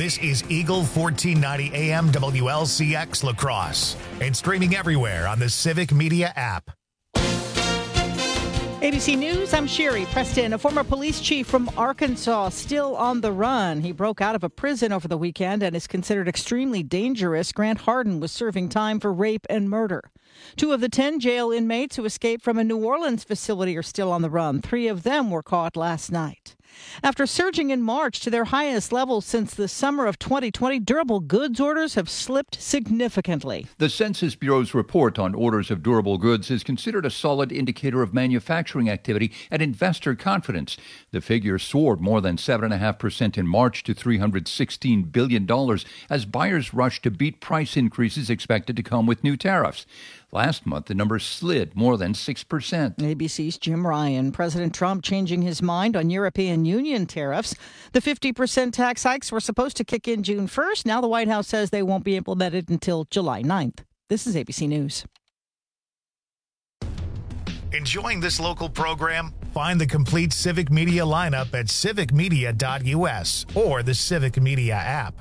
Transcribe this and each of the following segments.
This is Eagle 1490 AM WLCX La Crosse and streaming everywhere on the Civic Media app. ABC News, I'm Sherry Preston. A former police chief from Arkansas still on the run. He broke out of a prison over the weekend and is considered extremely dangerous. Grant Hardin was serving time for rape and murder. 2 of the 10 jail inmates who escaped from a New Orleans facility are still on the run. 3 of them were caught last night. After surging in March to their highest level since the summer of 2020, durable goods orders have slipped significantly. The Census Bureau's report on orders of durable goods is considered a solid indicator of manufacturing activity and investor confidence. The figure soared more than 7.5% in March to $316 billion as buyers rushed to beat price increases expected to come with new tariffs. Last month, the number slid more than 6%. ABC's Jim Ryan. President Trump changing his mind on European Union tariffs. The 50% tax hikes were supposed to kick in June 1st. Now the White House says they won't be implemented until July 9th. This is ABC News. Enjoying this local program? Find the complete Civic Media lineup at civicmedia.us or the Civic Media app.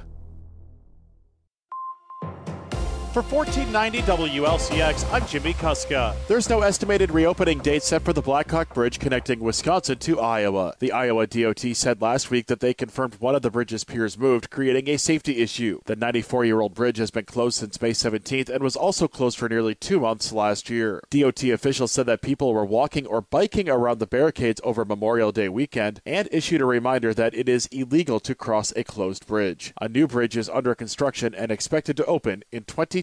For 1490 WLCX, I'm Jimmy Kuska. There's no estimated reopening date set for the Blackhawk Bridge connecting Wisconsin to Iowa. The Iowa DOT said last week that they confirmed one of the bridge's piers moved, creating a safety issue. The 94-year-old bridge has been closed since May 17th and was also closed for nearly 2 months last year. DOT officials said that people were walking or biking around the barricades over Memorial Day weekend and issued a reminder that it is illegal to cross a closed bridge. A new bridge is under construction and expected to open in 2027.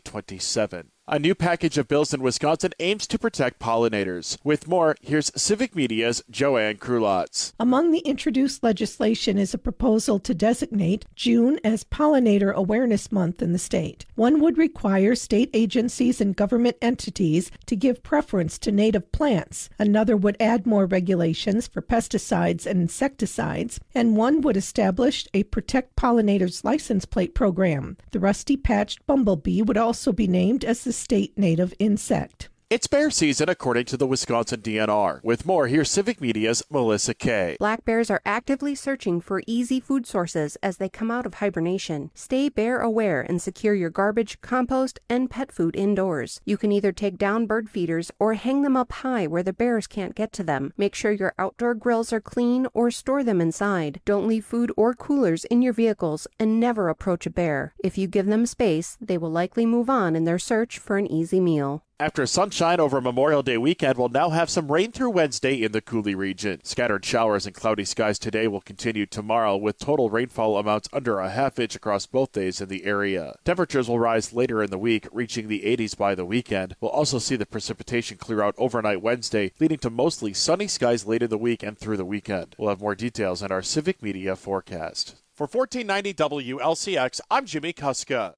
A new package of bills in Wisconsin aims to protect pollinators. With more, here's Civic Media's Joanne Krulotz. Among the introduced legislation is a proposal to designate June as Pollinator Awareness Month in the state. One would require state agencies and government entities to give preference to native plants. Another would add more regulations for pesticides and insecticides. And one would establish a Protect Pollinators license plate program. The rusty-patched bumblebee would also be named as the state native insect. It's bear season, according to the Wisconsin DNR. With more, here's Civic Media's Melissa Kay. Black bears are actively searching for easy food sources as they come out of hibernation. Stay bear aware and secure your garbage, compost, and pet food indoors. You can either take down bird feeders or hang them up high where the bears can't get to them. Make sure your outdoor grills are clean or store them inside. Don't leave food or coolers in your vehicles and never approach a bear. If you give them space, they will likely move on in their search for an easy meal. After sunshine over Memorial Day weekend, we'll now have some rain through Wednesday in the Coulee region. Scattered showers and cloudy skies today will continue tomorrow, with total rainfall amounts under a half inch across both days in the area. Temperatures will rise later in the week, reaching the 80s by the weekend. We'll also see the precipitation clear out overnight Wednesday, leading to mostly sunny skies late in the week and through the weekend. We'll have more details in our Civic Media forecast. For 1490 WLCX, I'm Jimmy Kuska.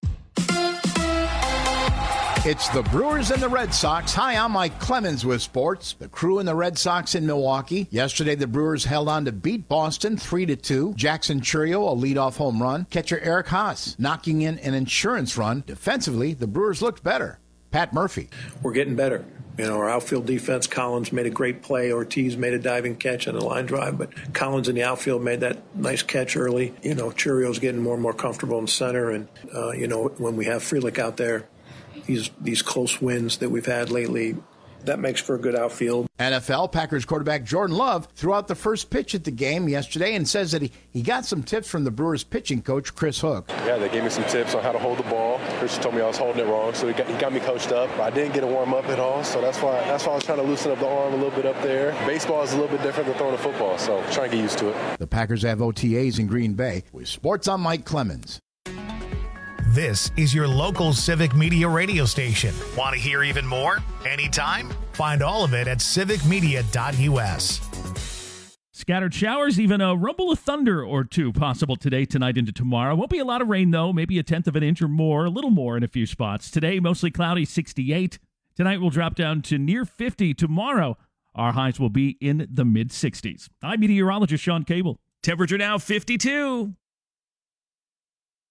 It's the Brewers and the Red Sox. Hi, I'm Mike Clemens with sports. The Crew and the Red Sox in Milwaukee. Yesterday, the Brewers held on to beat Boston 3-2. Jackson Chourio, a leadoff home run. Catcher Eric Haas knocking in an insurance run. Defensively, the Brewers looked better. Pat Murphy. We're getting better. You know, our outfield defense, Collins made a great play. Ortiz made a diving catch on a line drive, but Collins in the outfield made that nice catch early. You know, Chourio's getting more and more comfortable in center, and, when we have Frelick out there, these close wins that we've had lately, that makes for a good outfield. NFL Packers quarterback Jordan Love threw out the first pitch at the game yesterday and says that he got some tips from the Brewers pitching coach Chris Hook. Yeah, they gave me some tips on how to hold the ball. Chris told me I was holding it wrong, so he got me coached up. I didn't get a warm up at all, so that's why I was trying to loosen up the arm a little bit up there. Baseball is a little bit different than throwing a football, so I'm trying to get used to it. The Packers have OTAs in Green Bay. With sports, I'm Mike Clemens. This is your local Civic Media radio station. Want to hear even more? Anytime? Find all of it at civicmedia.us. Scattered showers, even a rumble of thunder or two possible today, tonight, into tomorrow. Won't be a lot of rain, though. Maybe a tenth of an inch or more, a little more in a few spots. Today, mostly cloudy, 68. Tonight, we'll drop down to near 50. Tomorrow, our highs will be in the mid-60s. I'm meteorologist Sean Cable. Temperature now 52.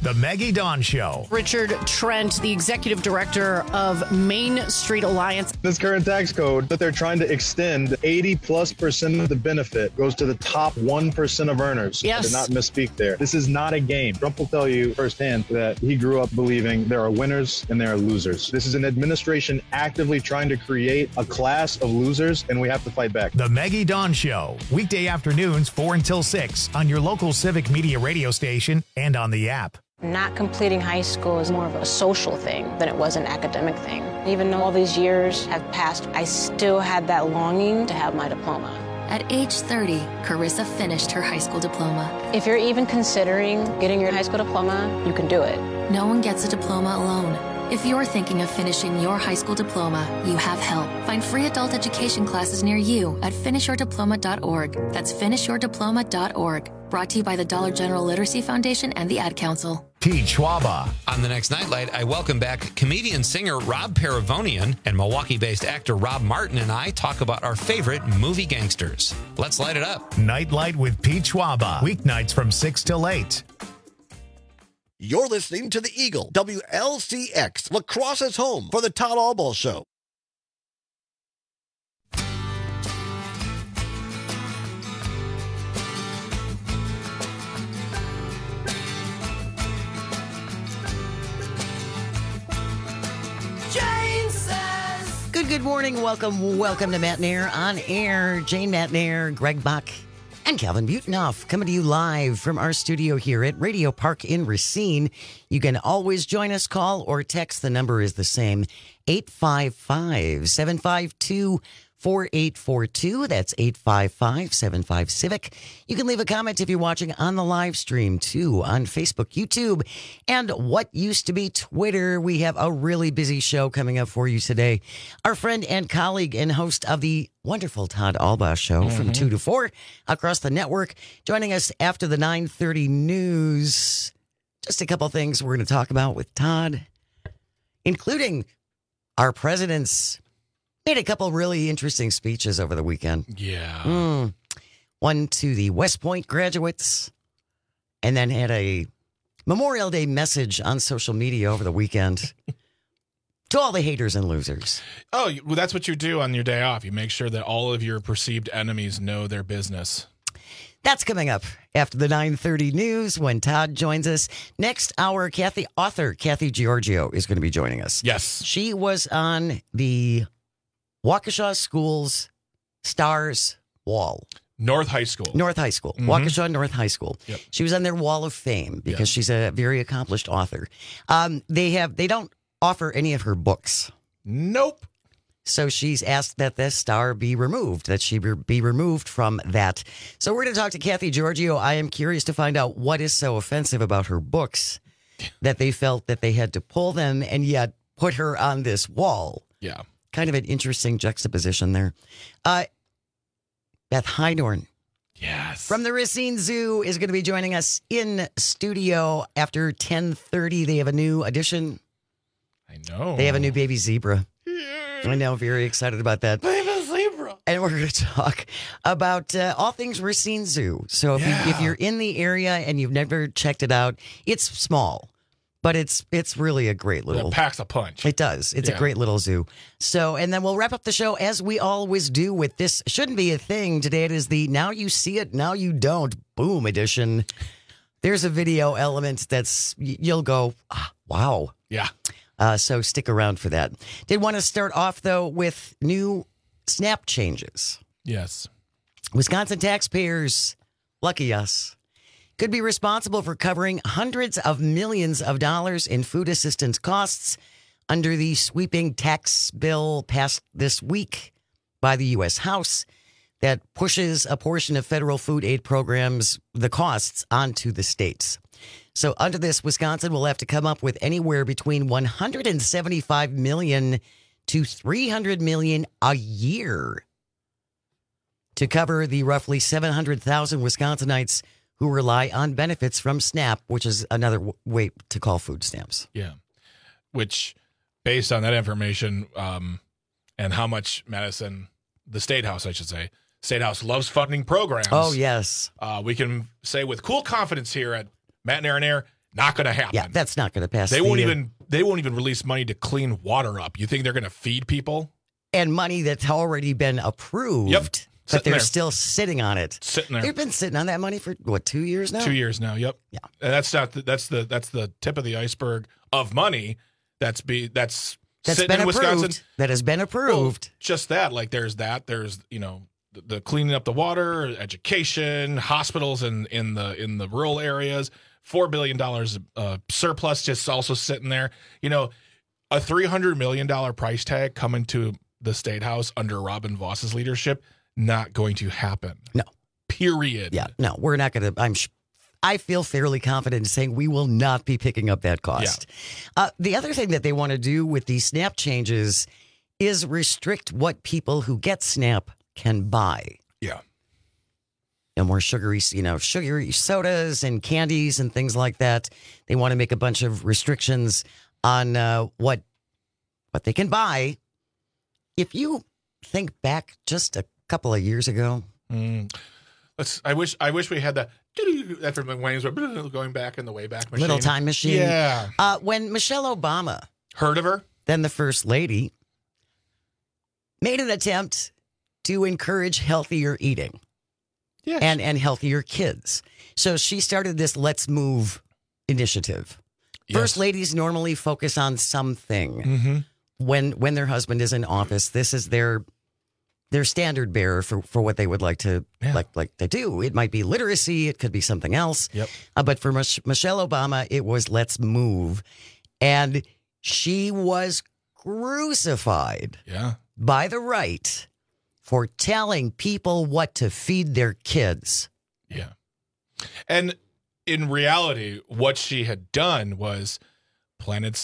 The Maggie Dawn Show. Richard Trent, the executive director of Main Street Alliance. This current tax code that they're trying to extend, 80+% of the benefit goes to the top 1% of earners. Yes. I did not misspeak there. This is not a game. Trump will tell you firsthand that he grew up believing there are winners and there are losers. This is an administration actively trying to create a class of losers, and we have to fight back. The Maggie Dawn Show. Weekday afternoons 4 until 6 on your local Civic Media radio station and on the app. Not completing high school is more of a social thing than it was an academic thing. Even though all these years have passed, I still had that longing to have my diploma. At age 30, Carissa finished her high school diploma. If you're even considering getting your high school diploma, you can do it. No one gets a diploma alone. If you're thinking of finishing your high school diploma, you have help. Find free adult education classes near you at finishyourdiploma.org. That's finishyourdiploma.org. Brought to you by the Dollar General Literacy Foundation and the Ad Council. Pete Schwaba. On the next Nightlight, I welcome back comedian-singer Rob Paravonian, and Milwaukee-based actor Rob Martin and I talk about our favorite movie gangsters. Let's light it up. Nightlight with Pete Schwaba. Weeknights from 6 till 8. You're listening to The Eagle, WLCX, Lacrosse's home for the Todd Albaugh Show. Good morning. Welcome to Matt Nair on air. Jane Matt Nair, Greg Bach, and Calvin Butenoff coming to you live from our studio here at Radio Park in Racine. You can always join us, call or text. The number is the same, 855-752-4842. That's 855-75-CIVIC. You can leave a comment if you're watching on the live stream, too, on Facebook, YouTube, and what used to be Twitter. We have a really busy show coming up for you today. Our friend and colleague and host of the wonderful Todd Albaugh Show from 2 to 4 across the network, joining us after the 9:30 news. Just a couple things we're going to talk about with Todd, including our president's made a couple really interesting speeches over the weekend. Yeah. One to the West Point graduates, and then had a Memorial Day message on social media over the weekend to all the haters and losers. Oh, well, that's what you do on your day off. You make sure that all of your perceived enemies know their business. That's coming up after the 9:30 news when Todd joins us. Next hour, author Kathy Giorgio is going to be joining us. Yes. She was on the Waukesha School's Stars Wall. North High School. Waukesha North High School. Yep. She was on their Wall of Fame because she's a very accomplished author. They don't offer any of her books. Nope. So she's asked that this star be removed, that she be removed from that. So we're going to talk to Kathy Giorgio. I am curious to find out what is so offensive about her books that they felt that they had to pull them and yet put her on this wall. Yeah. Kind of an interesting juxtaposition there. Beth Hydorn. Yes. From the Racine Zoo is going to be joining us in studio after 10:30. They have a new addition. I know. They have a new baby zebra. I know. Very excited about that. Baby zebra. And we're going to talk about all things Racine Zoo. So if you're in the area and you've never checked it out, it's small. But it's really a great little... It packs a punch. It does. It's a great little zoo. So, and then we'll wrap up the show as we always do with this. Shouldn't be a thing. Today it is the Now You See It, Now You Don't, boom edition. There's a video element that's, you'll go, wow. Yeah. So stick around for that. Did want to start off, though, with new SNAP changes. Yes. Wisconsin taxpayers, lucky us, could be responsible for covering hundreds of millions of dollars in food assistance costs under the sweeping tax bill passed this week by the U.S. House that pushes a portion of federal food aid programs, the costs, onto the states. So under this, Wisconsin will have to come up with anywhere between $175 million to $300 million a year to cover the roughly 700,000 Wisconsinites who rely on benefits from SNAP, which is another way to call food stamps. Yeah. Which, based on that information and how much Madison, the State House, I should say, State House loves funding programs. Oh, yes. We can say with cool confidence here at Matt and Aaron Air, Not going to happen. Yeah, that's not going to pass. They won't even release money to clean water up. You think they're going to feed people? And money that's already been approved. Yep. But they're still sitting on it. Sitting there. They've been sitting on that money for 2 years now? 2 years now. Yep. Yeah. And that's the tip of the iceberg of money that's been approved. in Wisconsin. That has been approved. Well, just that. Like there's the cleaning up the water, education, hospitals in the rural areas, $4 billion surplus just also sitting there. You know, a $300 million price tag coming to the State House under Robin Voss's leadership, not going to happen. No. Period. Yeah, no, we're not going to. I feel fairly confident in saying we will not be picking up that cost. Yeah. The other thing that they want to do with these SNAP changes is restrict what people who get SNAP can buy. Yeah. No more sugary sodas and candies and things like that. They want to make a bunch of restrictions on what they can buy. If you think back just a couple of years ago, I wish we had that from Wayne's going back in the Wayback Machine. Little time machine. Yeah. When Michelle Obama, heard of her, then the First Lady, made an attempt to encourage healthier eating. Yes. And healthier kids. So she started this Let's Move initiative. Yes. First ladies normally focus on something when their husband is in office. This is their standard bearer for what they would like to like to do. It might be literacy. It could be something else. Yep. But for Michelle Obama, it was Let's Move. And she was crucified by the right for telling people what to feed their kids. Yeah. And in reality, what she had done was made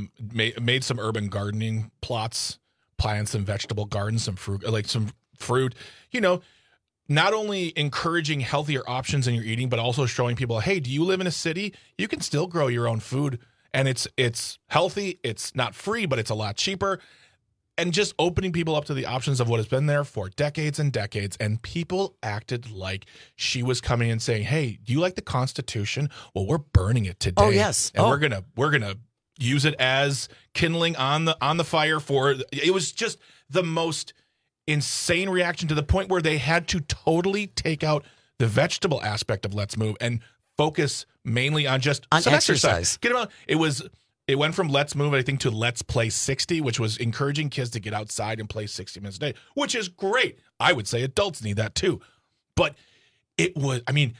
some urban gardening plots, planted some vegetable gardens, some fruit, you know, not only encouraging healthier options in your eating, but also showing people, hey, do you live in a city? You can still grow your own food, and it's healthy. It's not free, but it's a lot cheaper. And just opening people up to the options of what has been there for decades and decades. And people acted like she was coming and saying, hey, do you like the Constitution? Well, we're burning it today. Oh, yes. And we're gonna use it as kindling on the fire for it. Was just the most insane reaction, to the point where they had to totally take out the vegetable aspect of Let's Move and focus mainly on some exercise. Get them out. It went from Let's Move, I think, to Let's Play 60, which was encouraging kids to get outside and play 60 minutes a day, which is great. I would say adults need that too. But it was, I mean,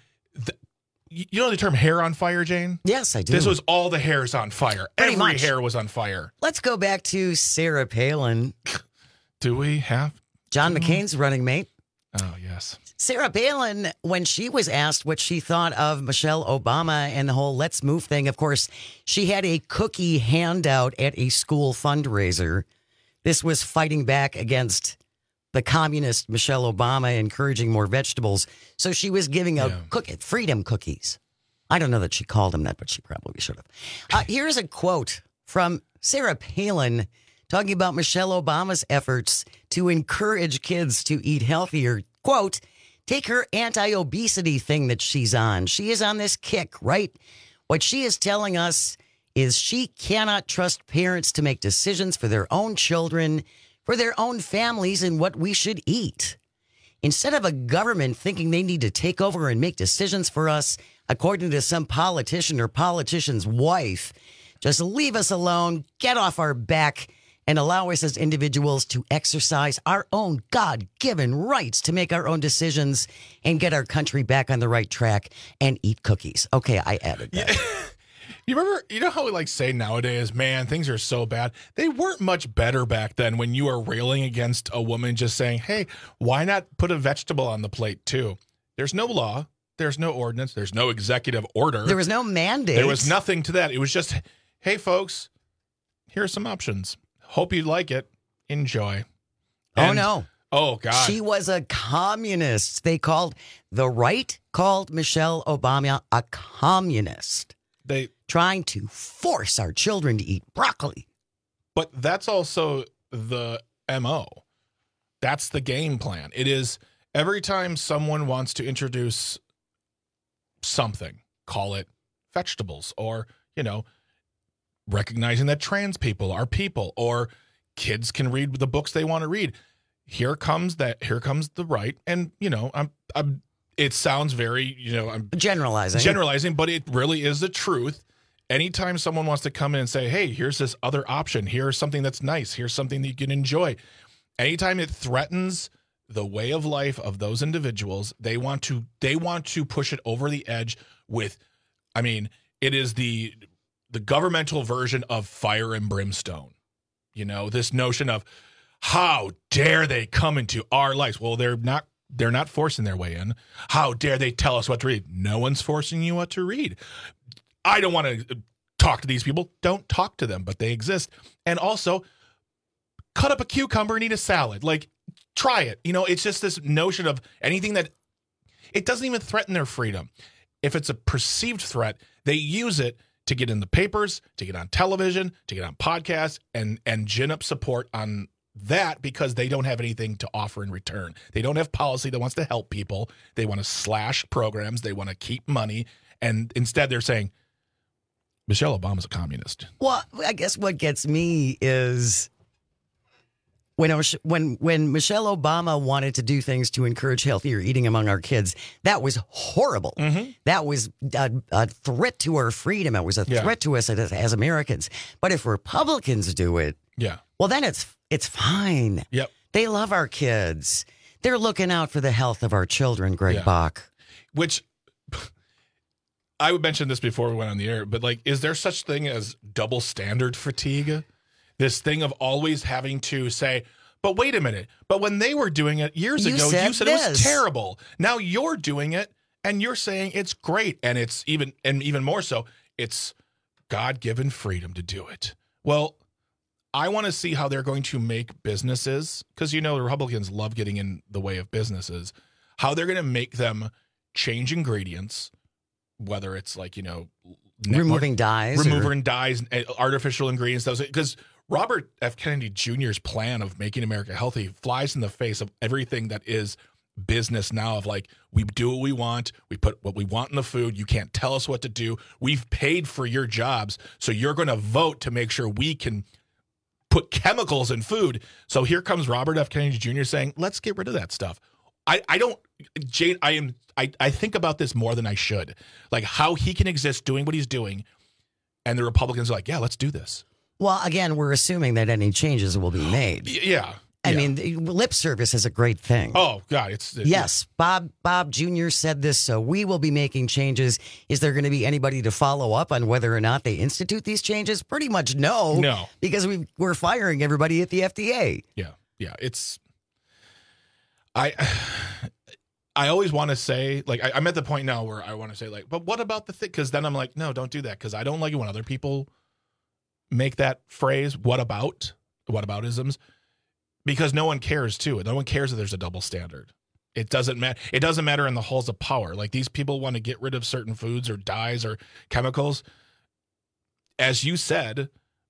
you know the term hair on fire, Jane? Yes, I do. This was all the hairs on fire. Pretty Every much. hair was on fire. Let's go back to Sarah Palin. Do we have? John McCain's running mate. Oh, yes. Sarah Palin, when she was asked what she thought of Michelle Obama and the whole Let's Move thing, of course, she had a cookie handout at a school fundraiser. This was fighting back against the communist Michelle Obama, encouraging more vegetables. So she was giving out freedom cookies. I don't know that she called them that, but she probably should have. Here's a quote from Sarah Palin talking about Michelle Obama's efforts to encourage kids to eat healthier. Quote, take her anti-obesity thing that she's on. She is on this kick, right? What she is telling us is she cannot trust parents to make decisions for their own children, for their own families, and what we should eat. Instead of a government thinking they need to take over and make decisions for us, according to some politician or politician's wife, just leave us alone, get off our back, and allow us as individuals to exercise our own God-given rights to make our own decisions and get our country back on the right track and eat cookies. Okay, I added that. Yeah. You know how we say nowadays, man, things are so bad. They weren't much better back then when you were railing against a woman just saying, hey, why not put a vegetable on the plate too? There's no law. There's no ordinance. There's no executive order. There was no mandate. There was nothing to that. It was just, hey, folks, here are some options. Hope you like it. Enjoy. Oh, no. Oh, God. She was a communist. The right called Michelle Obama a communist. Trying to force our children to eat broccoli. But that's also the MO. That's the game plan. It is every time someone wants to introduce something, call it vegetables, or, recognizing that trans people are people, or kids can read the books they want to read. Here comes the right. And, it sounds very, I'm generalizing, but it really is the truth. Anytime someone wants to come in and say, hey, here's this other option, here's something that's nice, here's something that you can enjoy. Anytime it threatens the way of life of those individuals, they want to push it over the edge with, it is the governmental version of fire and brimstone. This notion of how dare they come into our lives? Well, they're not forcing their way in. How dare they tell us what to read? No one's forcing you what to read. I don't want to talk to these people. Don't talk to them, but they exist. And also, cut up a cucumber and eat a salad. Like, try it. It's just this notion of anything that it doesn't even threaten their freedom. If it's a perceived threat, they use it to get in the papers, to get on television, to get on podcasts, and gin up support on that because they don't have anything to offer in return. They don't have policy that wants to help people. They want to slash programs. They want to keep money. And instead they're saying, Michelle Obama's a communist. Well, I guess what gets me is when Michelle Obama wanted to do things to encourage healthier eating among our kids, that was horrible. Mm-hmm. That was a threat to our freedom. It was a threat to us as Americans. But if Republicans do it, well, then it's fine. Yep. They love our kids. They're looking out for the health of our children, Greg Bach. Which I would mention this before we went on the air, but is there such thing as double standard fatigue? This thing of always having to say, but wait a minute, but when they were doing it years ago, you said it was terrible. Now you're doing it and you're saying it's great. And it's even more so, it's God-given freedom to do it. Well, I want to see how they're going to make businesses, because the Republicans love getting in the way of businesses, how they're going to make them change ingredients, whether it's removing dyes, artificial ingredients, because Robert F. Kennedy Jr.'s plan of making America healthy flies in the face of everything that is business now of we do what we want. We put what we want in the food. You can't tell us what to do. We've paid for your jobs. So you're going to vote to make sure we can put chemicals in food. So here comes Robert F. Kennedy Jr. saying, let's get rid of that stuff. I think about this more than I should. How he can exist doing what he's doing. And the Republicans are yeah, let's do this. Well, again, we're assuming that any changes will be made. Yeah. I mean, lip service is a great thing. Oh, God. Yes. Bob Jr. said this, so we will be making changes. Is there going to be anybody to follow up on whether or not they institute these changes? Pretty much no. No. Because we're firing everybody at the FDA. Yeah. Yeah. I always want to say, I'm at the point now where I want to say, but what about the thing? Because then I'm no, don't do that. Because I don't like it when other people make that phrase, whataboutisms, because no one cares, too. No one cares that there's a double standard. It doesn't matter. It doesn't matter in the halls of power. These people want to get rid of certain foods or dyes or chemicals. As you said,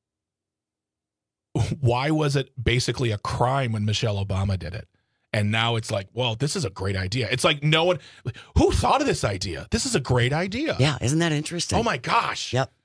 why was it basically a crime when Michelle Obama did it? And now it's well, this is a great idea. It's no one who thought of this idea. This is a great idea. Yeah, isn't that interesting? Oh my gosh. Yep.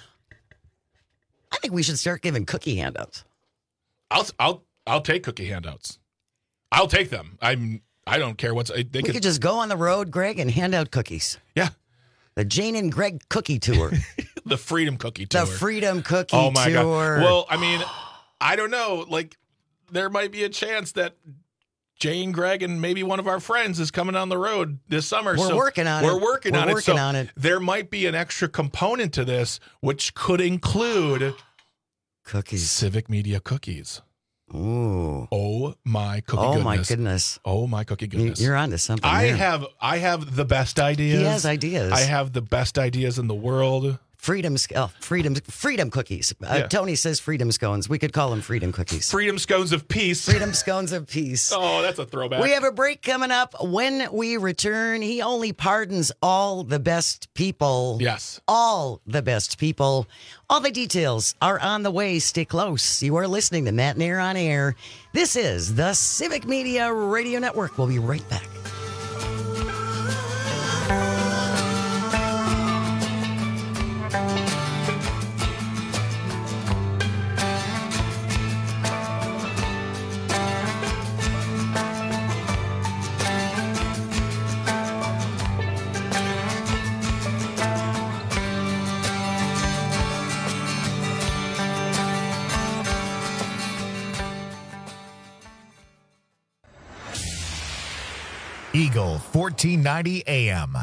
I think we should start giving cookie handouts. I'll take cookie handouts. I'll take them. I don't care what's. We could just go on the road, Greg, and hand out cookies. Yeah. The Jane and Greg cookie tour. The Freedom Cookie Tour. The Freedom Cookie Tour. Oh my God. Well, I don't know. There might be a chance that Jane, Greg, and maybe one of our friends is coming on the road this summer. We're working on it. There might be an extra component to this, which could include cookies. Civic Media cookies. Ooh. Oh my cookie goodness. Oh my goodness. Oh my cookie goodness. You're onto something. I have the best ideas. He has ideas. I have the best ideas in the world. Freedom cookies. Tony says freedom scones. We could call them freedom cookies. Freedom scones of peace. Freedom scones of peace. Oh, that's a throwback. We have a break coming up. When we return, he only pardons all the best people. Yes. All the best people. All the details are on the way. Stay close. You are listening to Matt Nair on Air. This is the Civic Media Radio Network. We'll be right back. Eagle 1490 AM.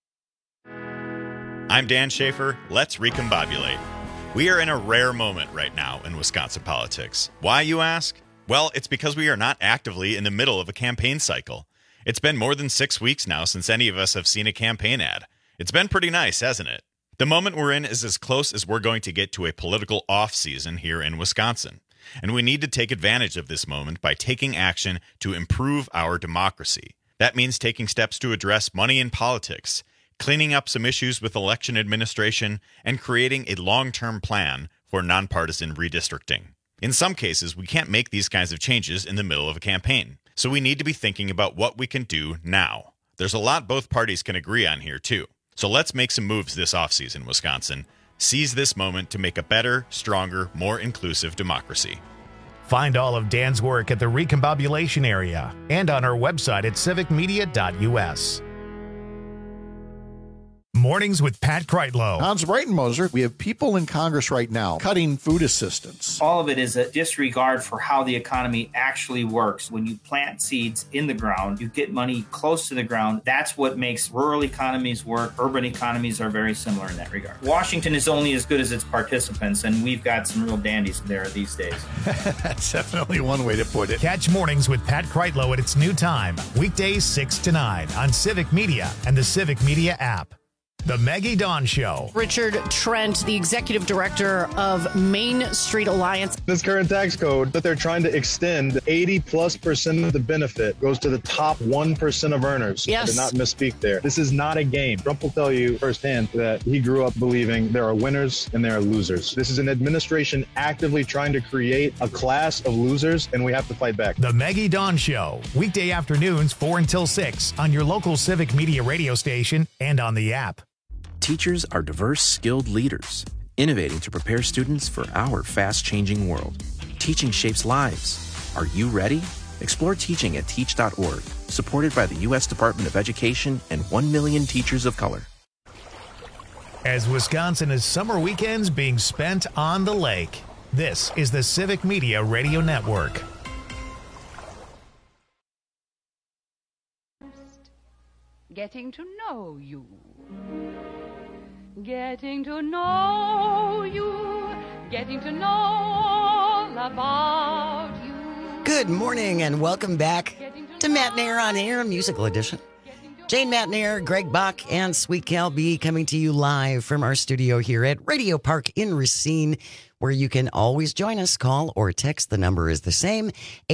I'm Dan Schaefer. Let's recombobulate. We are in a rare moment right now in Wisconsin politics. Why, you ask? Well, it's because we are not actively in the middle of a campaign cycle. It's been more than 6 weeks now since any of us have seen a campaign ad. It's been pretty nice, hasn't it? The moment we're in is as close as we're going to get to a political off-season here in Wisconsin. And we need to take advantage of this moment by taking action to improve our democracy. That means taking steps to address money in politics, cleaning up some issues with election administration, and creating a long-term plan for nonpartisan redistricting. In some cases, we can't make these kinds of changes in the middle of a campaign, so we need to be thinking about what we can do now. There's a lot both parties can agree on here, too. So let's make some moves this offseason, Wisconsin. Seize this moment to make a better, stronger, more inclusive democracy. Find all of Dan's work at the Recombobulation area and on our website at civicmedia.us. Mornings with Pat Kreitlow. Hans Breitenmoser, we have people in Congress right now cutting food assistance. All of it is a disregard for how the economy actually works. When you plant seeds in the ground, you get money close to the ground. That's what makes rural economies work. Urban economies are very similar in that regard. Washington is only as good as its participants, and we've got some real dandies there these days. That's definitely one way to put it. Catch Mornings with Pat Kreitlow at its new time, weekdays 6 to 9 on Civic Media and the Civic Media app. The Maggie Dawn Show. Richard Trent, the executive director of Main Street Alliance. This current tax code that they're trying to extend, 80+% of the benefit goes to the top 1% of earners. Yes. I did not misspeak there. This is not a game. Trump will tell you firsthand that he grew up believing there are winners and there are losers. This is an administration actively trying to create a class of losers, and we have to fight back. The Maggie Dawn Show. Weekday afternoons 4 until 6 on your local Civic Media radio station and on the app. Teachers are diverse, skilled leaders, innovating to prepare students for our fast-changing world. Teaching shapes lives. Are you ready? Explore teaching at teach.org, supported by the U.S. Department of Education and 1 million teachers of color. As Wisconsin is summer weekends being spent on the lake, this is the Civic Media Radio Network. Getting to know you. Getting to know you. Getting to know all about you. Good morning and welcome back to Matt Nair on Air, Musical Edition. Jane Matt Nair, Greg Bach, and Sweet Cal B coming to you live from our studio here at Radio Park in Racine, where you can always join us. Call or text. The number is the same,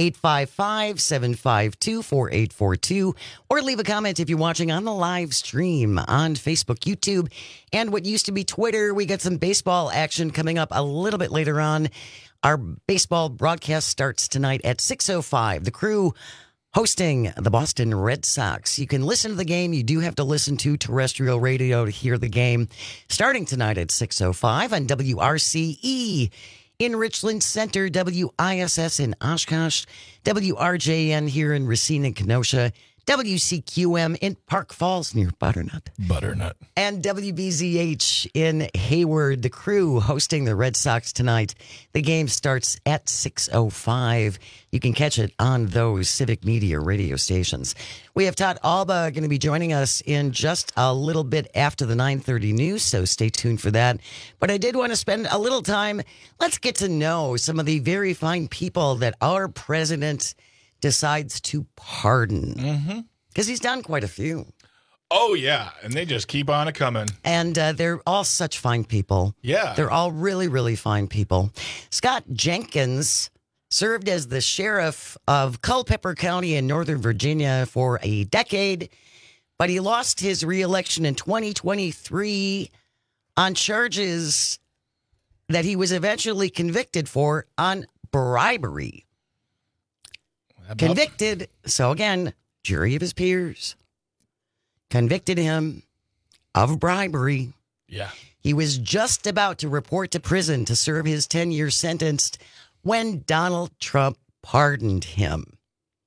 855-752-4842, or leave a comment if you're watching on the live stream on Facebook, YouTube, and what used to be Twitter. We got some baseball action coming up a little bit later on. Our baseball broadcast starts tonight at 6:05. The Crew hosting the Boston Red Sox. You can listen to the game. You do have to listen to terrestrial radio to hear the game. Starting tonight at 6:05 on WRCE in Richland Center, WISS in Oshkosh, WRJN here in Racine and Kenosha, WCQM in Park Falls near Butternut. And WBZH in Hayward. The Crew hosting the Red Sox tonight. The game starts at 6:05. You can catch it on those Civic Media radio stations. We have Todd Alba going to be joining us in just a little bit after the 9:30 news, so stay tuned for that. But I did want to spend a little time. Let's get to know some of the very fine people that our president decides to pardon. Because he's done quite a few. Oh, yeah. And they just keep on coming. And they're all such fine people. Yeah. They're all really, really fine people. Scott Jenkins served as the sheriff of Culpeper County in Northern Virginia for a decade, but he lost his reelection in 2023 on charges that he was eventually convicted for on bribery. Convicted. So again, jury of his peers convicted him of bribery. Yeah. He was just about to report to prison to serve his 10-year sentence when Donald Trump pardoned him.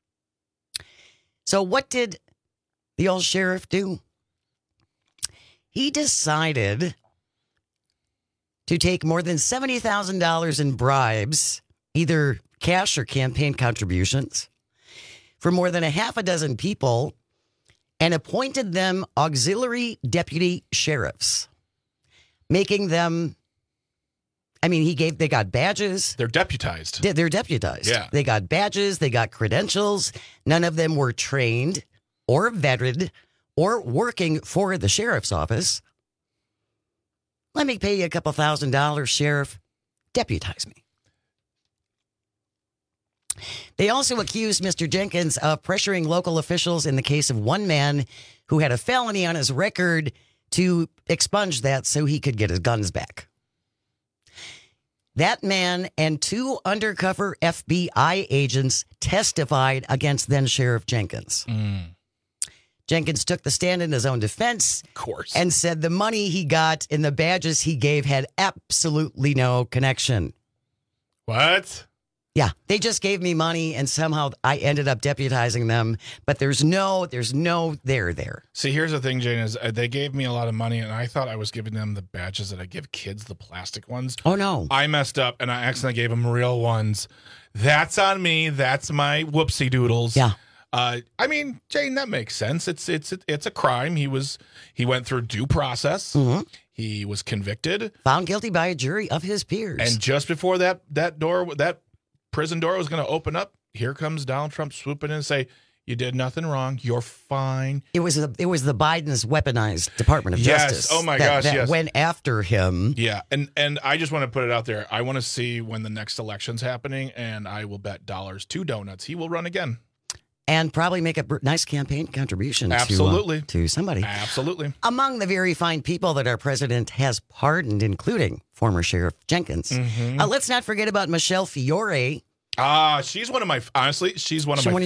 So what did the old sheriff do? He decided to take more than $70,000 in bribes, either cash or campaign contributions, for more than a half a dozen people and appointed them auxiliary deputy sheriffs, making them, they got badges. They're deputized. They're deputized. Yeah. They got badges. They got credentials. None of them were trained or vetted or working for the sheriff's office. Let me pay you a couple $1,000, sheriff. Deputize me. They also accused Mr. Jenkins of pressuring local officials in the case of one man who had a felony on his record to expunge that so he could get his guns back. That man and 2 undercover FBI agents testified against then Sheriff Jenkins. Jenkins took the stand in his own defense. Of course. And said the money he got and the badges he gave had absolutely no connection. What? Yeah, they just gave me money and somehow I ended up deputizing them, but there's no there. See, here's the thing, Jane, is they gave me a lot of money and I thought I was giving them the badges that I give kids, the plastic ones. Oh, no. I messed up and I accidentally gave them real ones. That's on me. That's my whoopsie doodles. Yeah. Jane, that makes sense. It's a crime. He went through due process. Mm-hmm. He was convicted. Found guilty by a jury of his peers. And just before that prison door was going to open up, here comes Donald Trump swooping in and say, "You did nothing wrong. You're fine." It was the Biden's weaponized Department of Justice. Oh my gosh, that yes. went after him. Yeah, and I just want to put it out there. I want to see when the next election's happening, and I will bet dollars to donuts he will run again. And probably make a nice campaign contribution Absolutely. to somebody. Absolutely. Among the very fine people that our president has pardoned, including former Sheriff Jenkins. Mm-hmm. Let's not forget about Michelle Fiore. She's one of my favorites. She's one of my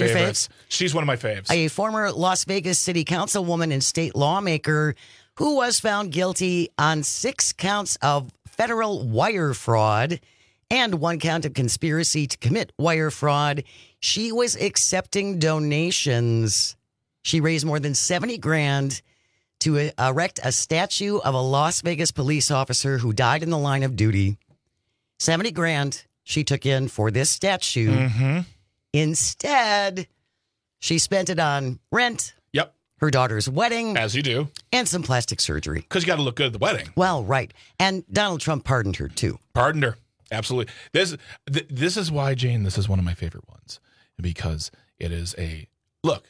faves. A former Las Vegas City Councilwoman and state lawmaker who was found guilty on 6 counts of federal wire fraud and 1 count of conspiracy to commit wire fraud. She was accepting donations. She raised more than $70,000 to erect a statue of a Las Vegas police officer who died in the line of duty. $70,000 she took in for this statue. Mm-hmm. Instead, she spent it on rent. Yep. Her daughter's wedding. As you do. And some plastic surgery. Because you got to look good at the wedding. Well, right. And Donald Trump pardoned her, too. Pardoned her. Absolutely. This is why, Jane, this is one of my favorite ones. Because it is look,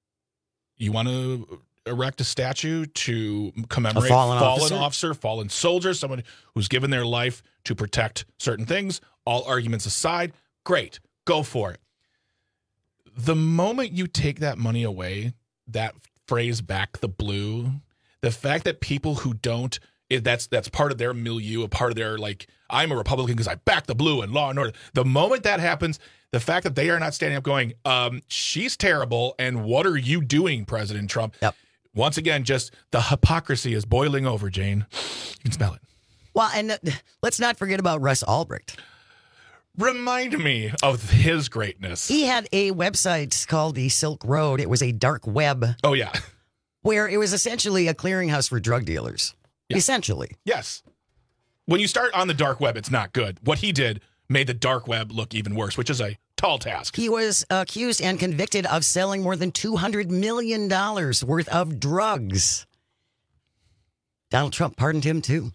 you want to erect a statue to commemorate a fallen officer, fallen soldier, someone who's given their life to protect certain things. All arguments aside, great. Go for it. The moment you take that money away, that phrase "back the blue," the fact that people who don't, that's part of their milieu, a part of their, I'm a Republican because I back the blue and law and order. The moment that happens, the fact that they are not standing up going, she's terrible, and what are you doing, President Trump? Yep. Once again, just the hypocrisy is boiling over, Jane. You can smell it. Well, and let's not forget about Russ Albrecht. Remind me of his greatness. He had a website called the Silk Road. It was a dark web. Oh, yeah. Where it was essentially a clearinghouse for drug dealers. Yeah. Essentially. Yes. When you start on the dark web, it's not good. What he did made the dark web look even worse, which is a tall task. He was accused and convicted of selling more than $200 million worth of drugs. Donald Trump pardoned him, too.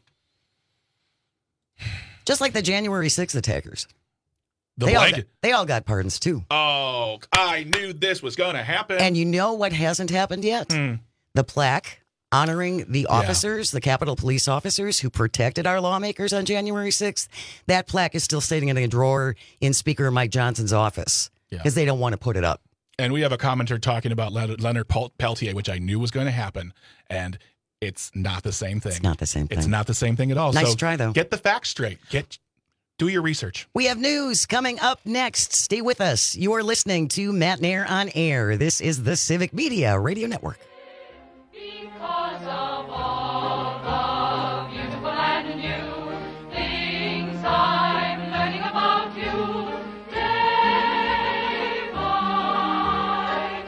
Just like the January 6th attackers. They all got pardons, too. Oh, I knew this was going to happen. And you know what hasn't happened yet? The plaque honoring the officers, the Capitol Police officers who protected our lawmakers on January 6th. That plaque is still sitting in a drawer in Speaker Mike Johnson's office because they don't want to put it up. And we have a commenter talking about Leonard Peltier, which I knew was going to happen. And it's not the same thing. It's not the same thing. It's not the same thing at all. Nice try, though. Get the facts straight. Do your research. We have news coming up next. Stay with us. You are listening to Matt Nair on Air. This is the Civic Media Radio Network. Because of all the beautiful and new things I'm learning about you day by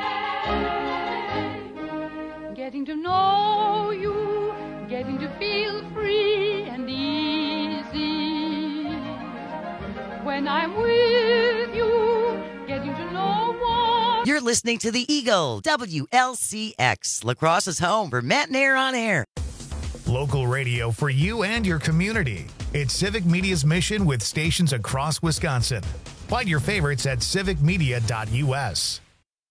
day. Getting to know you, getting to feel free and easy. When I'm with you, getting to know what You're listening to the Eagle, WLCX, La Crosse's home for Matt and Air on Air. Local radio for you and your community. It's Civic Media's mission with stations across Wisconsin. Find your favorites at civicmedia.us.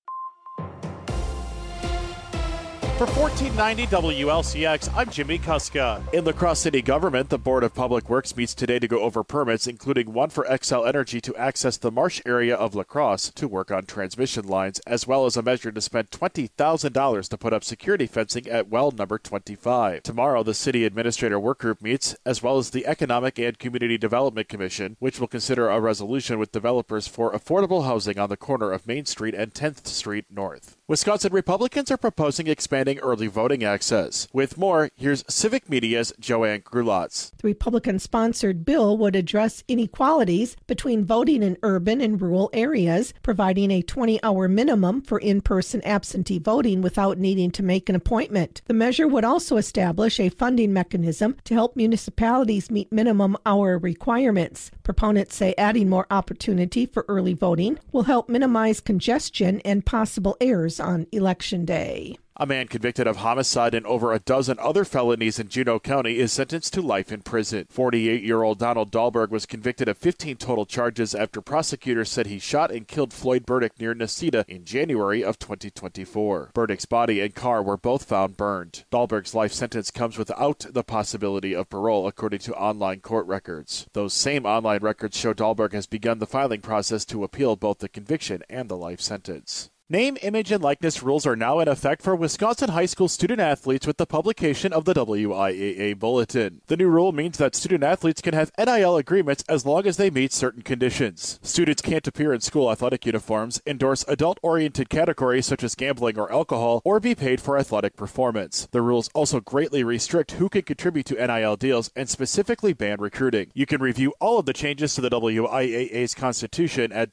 For 1490 WLCX, I'm Jimmy Kuska. In La Crosse City Government, the Board of Public Works meets today to go over permits, including one for Xcel Energy to access the marsh area of La Crosse to work on transmission lines, as well as a measure to spend $20,000 to put up security fencing at well number 25. Tomorrow, the City Administrator Work Group meets, as well as the Economic and Community Development Commission, which will consider a resolution with developers for affordable housing on the corner of Main Street and 10th Street North. Wisconsin Republicans are proposing expanding early voting access. With more, here's Civic Media's Joanne Grulotz. The Republican-sponsored bill would address inequalities between voting in urban and rural areas, providing a 20-hour minimum for in-person absentee voting without needing to make an appointment. The measure would also establish a funding mechanism to help municipalities meet minimum hour requirements. Proponents say adding more opportunity for early voting will help minimize congestion and possible errors on Election Day. A man convicted of homicide and over a dozen other felonies in Juneau County is sentenced to life in prison. 48-year-old Donald Dahlberg was convicted of 15 total charges after prosecutors said he shot and killed Floyd Burdick near Necedah in January of 2024. Burdick's body and car were both found burned. Dahlberg's life sentence comes without the possibility of parole, according to online court records. Those same online records show Dahlberg has begun the filing process to appeal both the conviction and the life sentence. Name, image, and likeness rules are now in effect for Wisconsin high school student athletes with the publication of the WIAA Bulletin. The new rule means that student athletes can have NIL agreements as long as they meet certain conditions. Students can't appear in school athletic uniforms, endorse adult-oriented categories such as gambling or alcohol, or be paid for athletic performance. The rules also greatly restrict who can contribute to NIL deals and specifically ban recruiting. You can review all of the changes to the WIAA's constitution at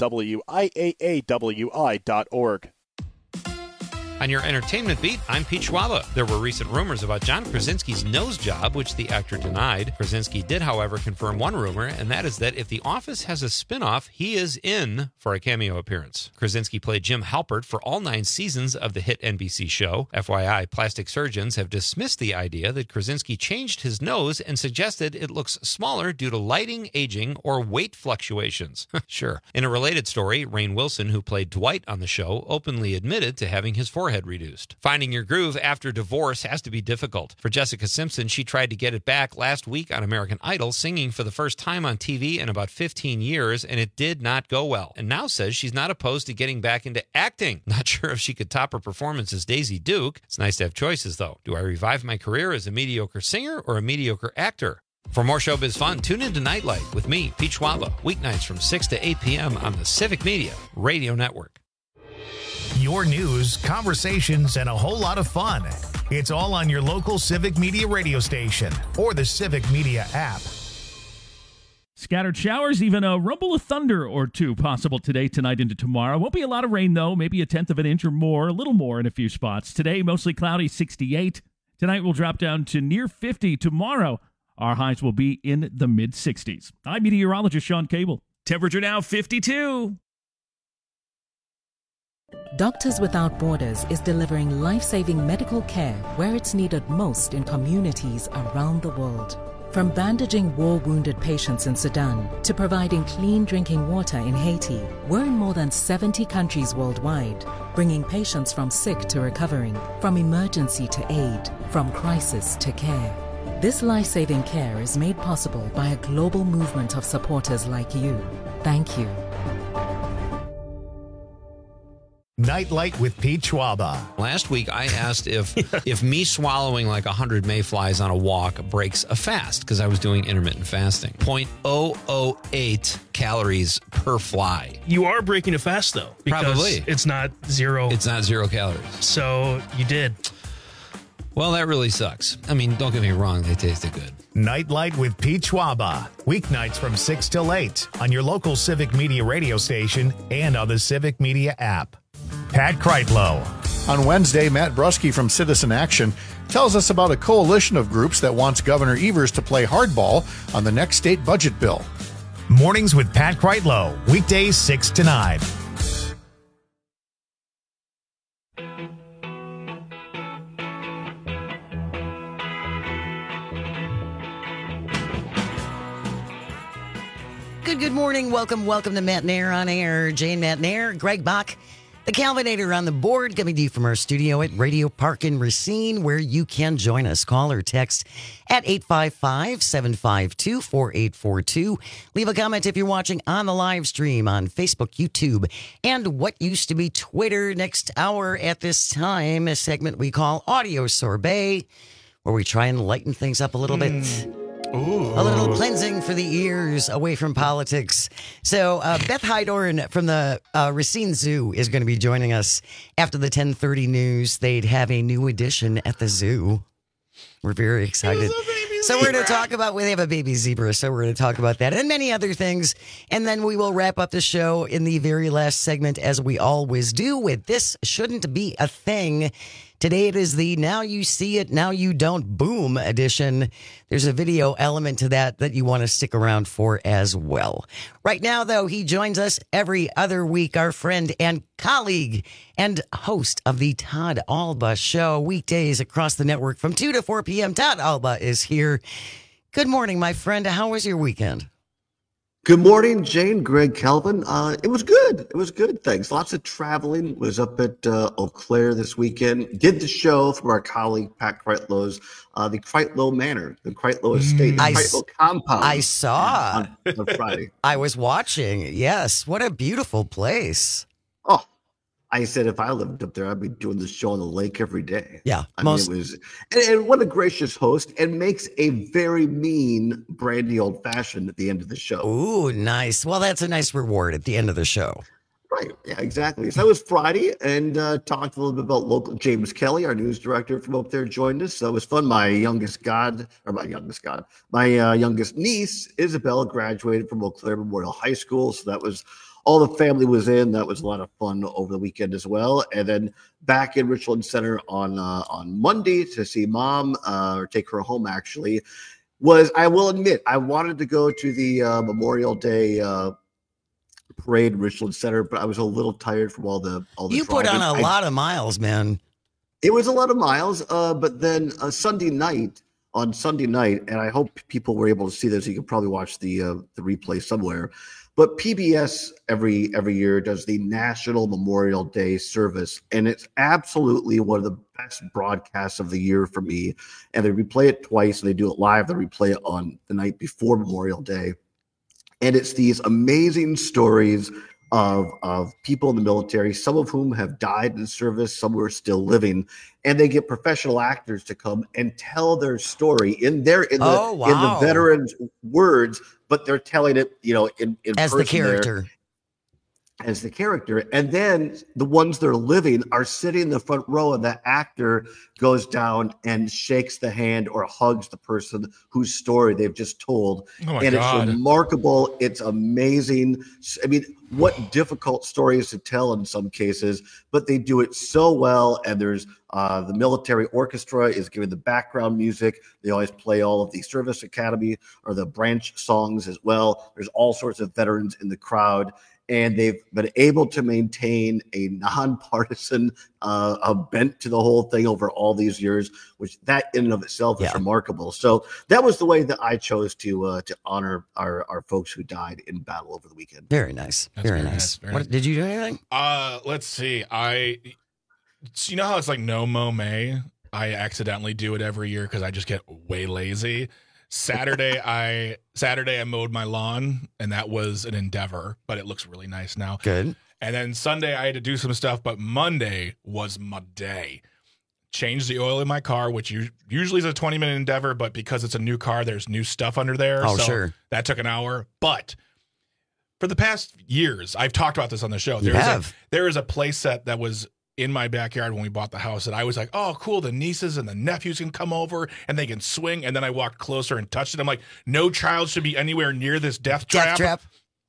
WIAAWI.org. On your entertainment beat, I'm Pete Schwaba. There were recent rumors about John Krasinski's nose job, which the actor denied. Krasinski did, however, confirm one rumor, and that is that if The Office has a spinoff, he is in for a cameo appearance. Krasinski played Jim Halpert for all 9 seasons of the hit NBC show. FYI, plastic surgeons have dismissed the idea that Krasinski changed his nose and suggested it looks smaller due to lighting, aging, or weight fluctuations. Sure. In a related story, Rainn Wilson, who played Dwight on the show, openly admitted to having his forehead reduced. Finding your groove after divorce has to be difficult. For Jessica Simpson, she tried to get it back last week on American Idol, singing for the first time on TV in about 15 years, and it did not go well. And now says she's not opposed to getting back into acting. Not sure if she could top her performance as Daisy Duke. It's nice to have choices, though. Do I revive my career as a mediocre singer or a mediocre actor? For more showbiz fun, tune into Nightlight with me, Pete Schwaba, weeknights from 6 to 8 p.m. on the Civic Media Radio Network. Your news, conversations, and a whole lot of fun. It's all on your local Civic Media radio station or the Civic Media app. Scattered showers, even a rumble of thunder or two possible today, tonight, into tomorrow. Won't be a lot of rain, though, maybe a tenth of an inch or more, a little more in a few spots. Today, mostly cloudy, 68. Tonight, we'll drop down to near 50. Tomorrow, our highs will be in the mid-60s. I'm meteorologist Sean Cable. Temperature now 52. Doctors Without Borders is delivering life-saving medical care where it's needed most in communities around the world. From bandaging war-wounded patients in Sudan to providing clean drinking water in Haiti, we're in more than 70 countries worldwide, bringing patients from sick to recovering, from emergency to aid, from crisis to care. This life-saving care is made possible by a global movement of supporters like you. Thank you. Nightlight with Pete Schwaba. Last week, I asked if me swallowing like 100 mayflies on a walk breaks a fast, because I was doing intermittent fasting. 0.008 calories per fly. You are breaking a fast, though. Because Probably. It's not zero. It's not 0 calories. So you did. Well, that really sucks. I mean, don't get me wrong. They tasted good. Nightlight with Pete Schwaba. Weeknights from 6 till 8 on your local Civic Media radio station and on the Civic Media app. Pat Kreitlow. On Wednesday, Matt Brusky from Citizen Action tells us about a coalition of groups that wants Governor Evers to play hardball on the next state budget bill. Mornings with Pat Kreitlow. Weekdays 6 to 9. Good morning. Welcome to Matt Nair on Air. Jane Matt Nair, Greg Bach, the Calvinator on the board, coming to you from our studio at Radio Park in Racine, where you can join us. Call or text at 855-752-4842. Leave a comment if you're watching on the live stream on Facebook, YouTube, and what used to be Twitter. Next hour at this time, a segment we call Audio Sorbet, where we try and lighten things up a little bit. Ooh. A little cleansing for the ears away from politics. So Beth Hydorn from the Racine Zoo is going to be joining us after the 10:30 news. They'd have a new addition at the zoo. We're very excited. So we're going to talk about, they have a baby zebra, so we're going to talk about that and many other things. And then we will wrap up the show in the very last segment, as we always do, with This Shouldn't Be a Thing. Today it is the Now You See It, Now You Don't Boom edition. There's a video element to that you want to stick around for as well. Right now, though, he joins us every other week, our friend and colleague and host of the Todd Alba Show, weekdays across the network from 2 to 4 p.m. Todd Alba is here. Good morning, my friend. How was your weekend? Good morning, Jane, Greg, Calvin. It was good. It was good. Thanks. Lots of traveling. Was up at Eau Claire this weekend. Did the show from our colleague Pat Kreitlow's the Kreitlow Manor, the Kreitlow Estate, the Kreitlow Compound. I saw on Friday. I was watching. Yes, what a beautiful place. Oh, I said if I lived up there, I'd be doing the show on the lake every day. Yeah, I mean, it was, and what a gracious host, and makes a very mean brandy old fashioned at the end of the show. Ooh, nice. Well, that's a nice reward at the end of the show. Right. Yeah, exactly. So that was Friday, and talked a little bit about local. James Kelly, our news director from up there, joined us. So it was fun. My youngest niece, Isabel, graduated from Eau Claire Memorial High School. So that was all the family was in. That was a lot of fun over the weekend as well. And then back in Richland Center on Monday to see Mom, or take her home, actually, I will admit, I wanted to go to the Memorial Day parade in Richland Center, but I was a little tired from all the You driving. put on a lot of miles, man. It was a lot of miles, but then on Sunday night, and I hope people were able to see this. You can probably watch the replay somewhere. But PBS every year does the National Memorial Day service, and it's absolutely one of the best broadcasts of the year for me. And they replay it twice, and they do it live. They replay it on the night before Memorial Day. And it's these amazing stories of people in the military, some of whom have died in service, some who are still living, and they get professional actors to come and tell their story in the veterans' words, but they're telling it, in as person the character. As the character. And then the ones that are living are sitting in the front row, and the actor goes down and shakes the hand or hugs the person whose story they've just told. Oh my and God. It's remarkable. It's amazing. I mean, what difficult stories to tell in some cases, but they do it so well. And there's the military orchestra is giving the background music. They always play all of the service academy or the branch songs as well. There's all sorts of veterans in the crowd. And they've been able to maintain a nonpartisan bent to the whole thing over all these years, which that in and of itself is remarkable. So that was the way that I chose to honor our folks who died in battle over the weekend. Very nice. Very nice. Did you do anything? Let's see. You know how it's like no mow May? I accidentally do it every year because I just get way lazy. Saturday I mowed my lawn, and that was an endeavor, but it looks really nice now. Good. And then Sunday I had to do some stuff, but Monday was my day. Changed the oil in my car, which usually is a 20-minute endeavor, but because it's a new car, there's new stuff under there. Oh, so sure. That took an hour. But for the past years, I've talked about this on the show. There is a play set that was in my backyard when we bought the house, and I was like, oh, cool, the nieces and the nephews can come over and they can swing. And then I walked closer and touched it. I'm like, no child should be anywhere near this death trap.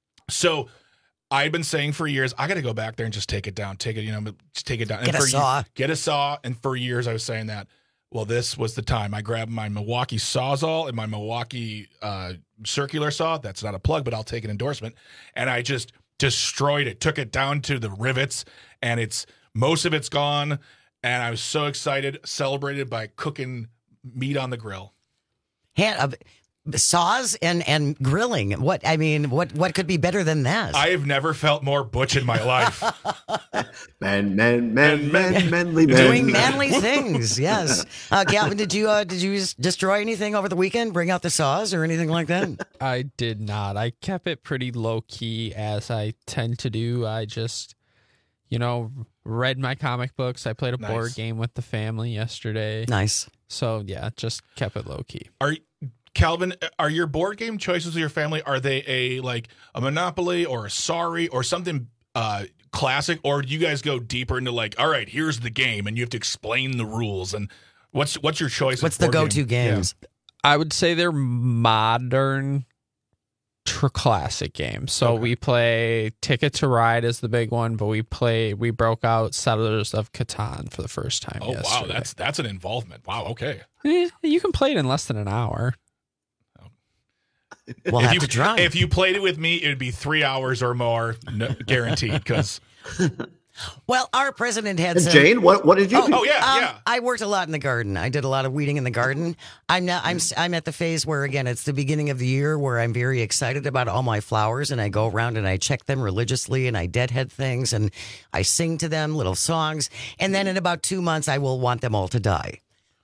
So I've been saying for years, I got to go back there and just take it down. Just take it down. Get a saw. Get a saw. And for years I was saying that. Well, this was the time. I grabbed my Milwaukee Sawzall and my Milwaukee circular saw. That's not a plug, but I'll take an endorsement. And I just destroyed it, took it down to the rivets, and most of it's gone, and I was so excited, celebrated by cooking meat on the grill. saws and grilling. What could be better than that? I have never felt more butch in my life. Manly men. Doing manly things, yes. Calvin, did you destroy anything over the weekend? Bring out the saws or anything like that? I did not. I kept it pretty low key, as I tend to do. I just, read my comic books. I played a board game with the family yesterday. Nice. So yeah, just kept it low key. Calvin, are your board game choices with your family, are they a Monopoly or a Sorry or something classic, or do you guys go deeper into all right, here's the game and you have to explain the rules, and what's your choice? What's the go-to games? Yeah. I would say they're modern classic games. So we play Ticket to Ride is the big one, but we broke out Settlers of Catan for the first time yesterday. Wow, that's an involvement. Wow, okay. You can play it in less than an hour. We'll have to try. If you played it with me, it would be 3 hours or more, guaranteed. Because, well, our president had some. Jane, what did you do? Oh yeah. I worked a lot in the garden. I did a lot of weeding in the garden. I'm at the phase where, again, it's the beginning of the year where I'm very excited about all my flowers, and I go around and I check them religiously, and I deadhead things, and I sing to them little songs, and then in about 2 months I will want them all to die.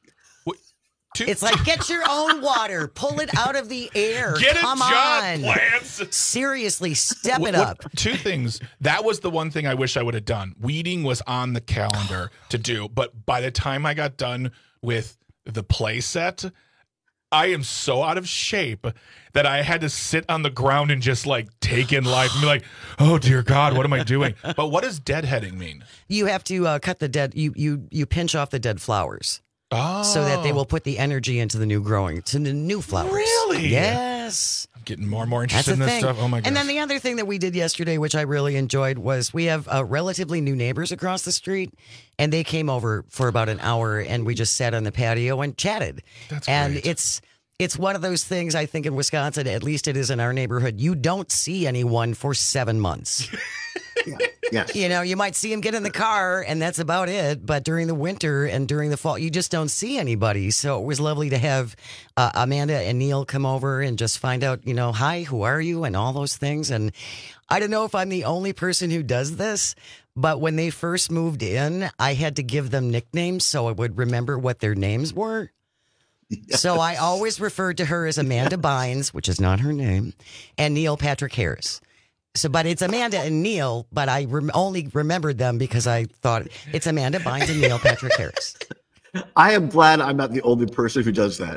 It's like, get your own water. Pull it out of the air. Get Come a job, on. plants. Seriously, step it up. Two things. That was the one thing I wish I would have done. Weeding was on the calendar to do, but by the time I got done with the play set, I am so out of shape that I had to sit on the ground and just take in life and be like, oh dear God, what am I doing? But what does deadheading mean? You have to cut the dead. You pinch off the dead flowers. Oh. So that they will put the energy into the new flowers. Really? Yes. I'm getting more and more interested in this stuff. Oh my gosh. And then the other thing that we did yesterday, which I really enjoyed, was we have relatively new neighbors across the street, and they came over for about an hour, and we just sat on the patio and chatted. That's and great. it's one of those things, I think, in Wisconsin, at least it is in our neighborhood, you don't see anyone for 7 months. Yes. You might see him get in the car, and that's about it. But during the winter and during the fall, you just don't see anybody. So it was lovely to have Amanda and Neil come over and just find out, hi, who are you, and all those things. And I don't know if I'm the only person who does this, but when they first moved in, I had to give them nicknames so I would remember what their names were. Yes. So I always referred to her as Amanda Bynes, which is not her name, and Neil Patrick Harris. But it's Amanda and Neil, but I only remembered them because I thought it's Amanda Bynes and Neil Patrick Harris. I am glad I'm not the only person who does that.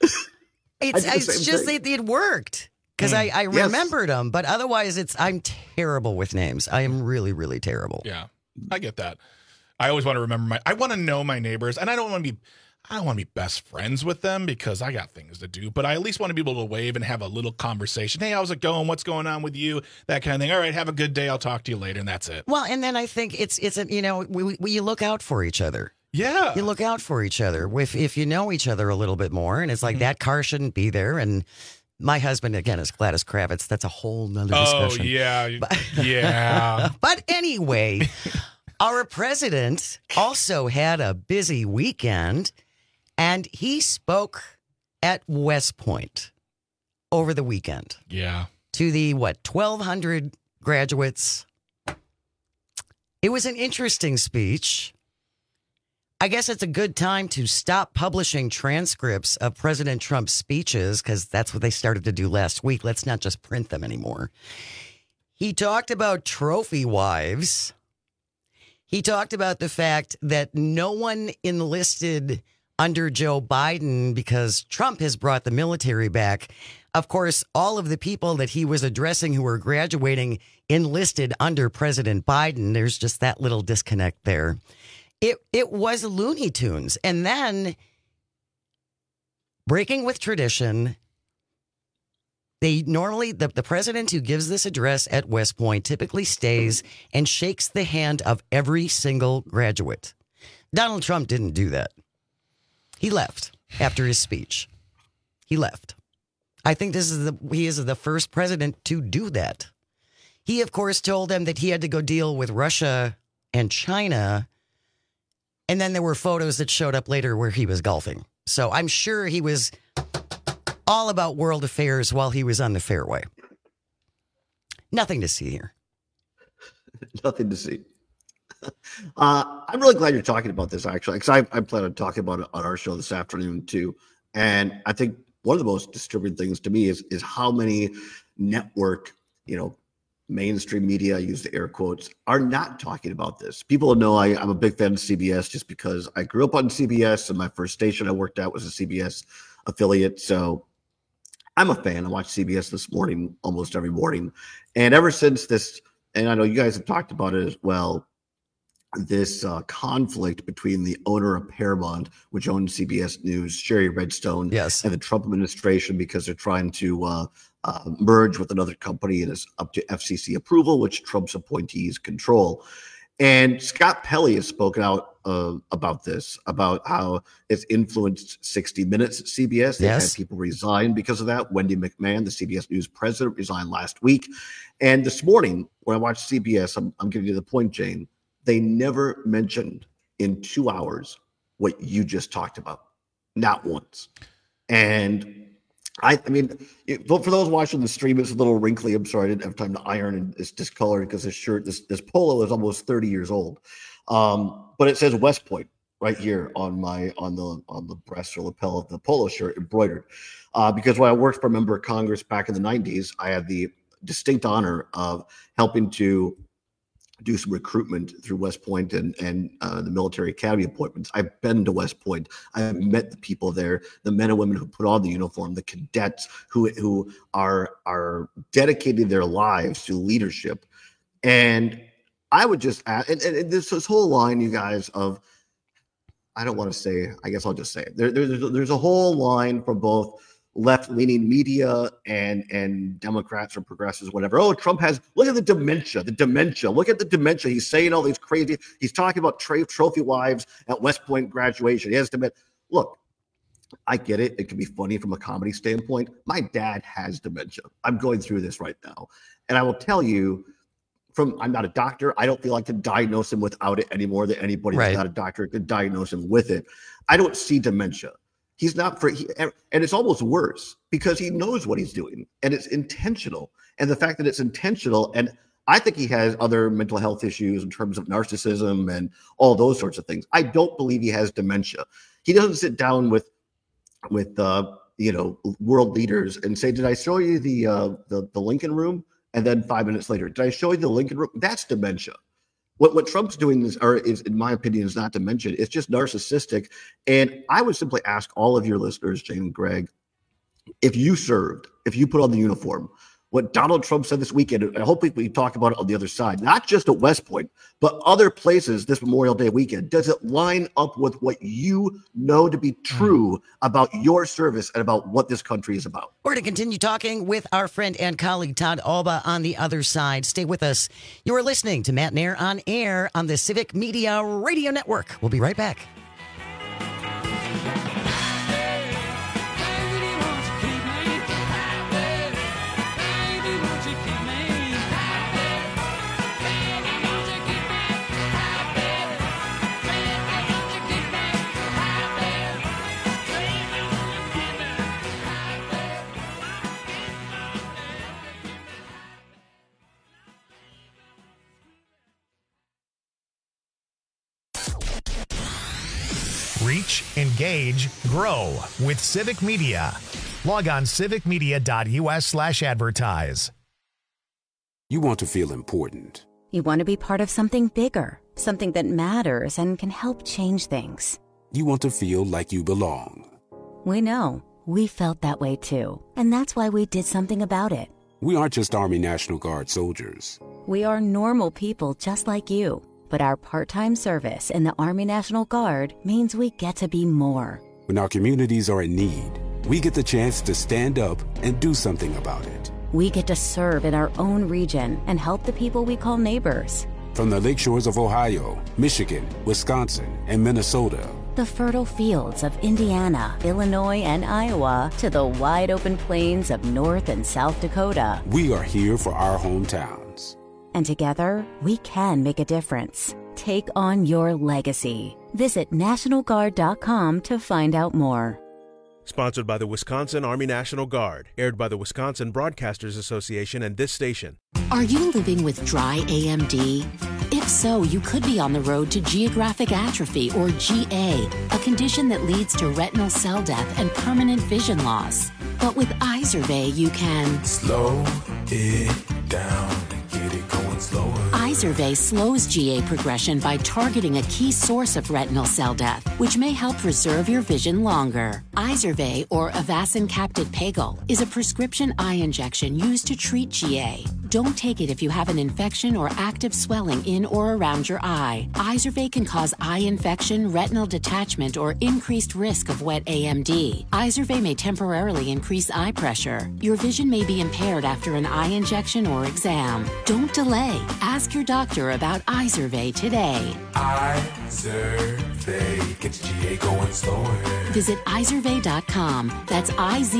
It's just that it worked because I remembered them, but otherwise I'm terrible with names. I am really, really terrible. Yeah, I get that. I always want to remember I want to know my neighbors, and I don't want to be best friends with them because I got things to do, but I at least want to be able to wave and have a little conversation. Hey, how's it going? What's going on with you? That kind of thing. All right, have a good day. I'll talk to you later, and that's it. Well, and then I think you look out for each other. Yeah. You look out for each other if you know each other a little bit more, and it's like that car shouldn't be there, and my husband, again, is Gladys Kravitz. That's a whole nother discussion. Oh, yeah. Yeah. But anyway, our president also had a busy weekend. And he spoke at West Point over the weekend. Yeah. To the, 1,200 graduates. It was an interesting speech. I guess it's a good time to stop publishing transcripts of President Trump's speeches because that's what they started to do last week. Let's not just print them anymore. He talked about trophy wives. He talked about the fact that no one enlisted under Joe Biden because Trump has brought the military back. Of course, all of the people that he was addressing who were graduating enlisted under President Biden. There's just that little disconnect there. It was Looney Tunes. And then, breaking with tradition, the president who gives this address at West Point typically stays and shakes the hand of every single graduate. Donald Trump didn't do that. He left after his speech. He left. I think he is the first president to do that. He, of course, told them that he had to go deal with Russia and China. And then there were photos that showed up later where he was golfing. So I'm sure he was all about world affairs while he was on the fairway. Nothing to see here. Nothing to see. I'm really glad you're talking about this, actually, because I plan on talking about it on our show this afternoon, too. And I think one of the most disturbing things to me is how many network, mainstream media, I use the air quotes, are not talking about this. People know I'm a big fan of CBS just because I grew up on CBS, and my first station I worked at was a CBS affiliate. So I'm a fan. I watch CBS this morning, almost every morning. And ever since this, and I know you guys have talked about it as well, this conflict between the owner of Paramount, which owns CBS News, Sherry Redstone, yes, and the Trump administration, because they're trying to merge with another company, and it's up to FCC approval, which Trump's appointees control. And Scott Pelley has spoken out about this, about how it's influenced 60 Minutes at CBS. They've had people resign because of that. Wendy McMahon, the CBS News president, resigned last week. And this morning, when I watched CBS, I'm getting to the point, Jane, they never mentioned in 2 hours what you just talked about. Not once. And I mean, for those watching the stream, it's a little wrinkly. I'm sorry, I didn't have time to iron, and it's discolored because this shirt, this polo is almost 30 years old. But it says West Point right here on the breast or lapel of the polo shirt, embroidered. Because when I worked for a member of Congress back in the 90s, I had the distinct honor of helping to do some recruitment through West Point and the military academy appointments. I've been to West Point. I've met the people there, the men and women who put on the uniform, the cadets who are dedicating their lives to leadership. And I would just add, and this whole line, you guys, of, I don't want to say, I guess I'll just say it. There's a whole line from both left-leaning media and Democrats or progressives, whatever. Oh, Trump has, look at the dementia. Look at the dementia. He's saying all these crazy, he's talking about trophy wives at West Point graduation. He has dementia. Look, I get it. It can be funny from a comedy standpoint. My dad has dementia. I'm going through this right now. And I will tell you, I'm not a doctor. I don't feel I can diagnose him without it any more than anybody who's not a doctor could diagnose him with it. I don't see dementia. He's not and it's almost worse because he knows what he's doing and it's intentional. And the fact that it's intentional, and I think he has other mental health issues in terms of narcissism and all those sorts of things. I don't believe he has dementia. He doesn't sit down with world leaders and say, "Did I show you the Lincoln Room?" And then 5 minutes later, "Did I show you the Lincoln Room?" That's dementia. What Trump's doing is, in my opinion, is not dementia. It's just narcissistic. And I would simply ask all of your listeners, Jane and Greg, if you served, if you put on the uniform, what Donald Trump said this weekend, and hopefully we talk about it on the other side, not just at West Point, but other places this Memorial Day weekend, does it line up with what you know to be true about your service and about what this country is about? We're going to continue talking with our friend and colleague Todd Alba on the other side. Stay with us. You are listening to Matt Nair on Air on the Civic Media Radio Network. We'll be right back. Reach, engage, grow with Civic Media. Log on civicmedia.us/advertise. You want to feel important. You want to be part of something bigger, something that matters and can help change things. You want to feel like you belong. We know. We felt that way too. And that's why we did something about it. We aren't just Army National Guard soldiers. We are normal people just like you. But our part-time service in the Army National Guard means we get to be more. When our communities are in need, we get the chance to stand up and do something about it. We get to serve in our own region and help the people we call neighbors. From the lakeshores of Ohio, Michigan, Wisconsin, and Minnesota, the fertile fields of Indiana, Illinois, and Iowa, to the wide open plains of North and South Dakota, we are here for our hometowns. And together, we can make a difference. Take on your legacy. Visit NationalGuard.com to find out more. Sponsored by the Wisconsin Army National Guard. Aired by the Wisconsin Broadcasters Association and this station. Are you living with dry AMD? If so, you could be on the road to geographic atrophy, or GA, a condition that leads to retinal cell death and permanent vision loss. But with Izervay, you can slow it down and get it going slower. Izervay slows GA progression by targeting a key source of retinal cell death, which may help preserve your vision longer. Izervay, or Avastin Captid Pagel, is a prescription eye injection used to treat GA. Don't take it if you have an infection or active swelling in or around your eye. Izervay can cause eye infection, retinal detachment, or increased risk of wet AMD. Izervay may temporarily increase eye pressure. Your vision may be impaired after an eye injection or exam. Don't delay. Ask your doctor about Izervay today. Izervay gets GA going slower. Visit Izervay.com. That's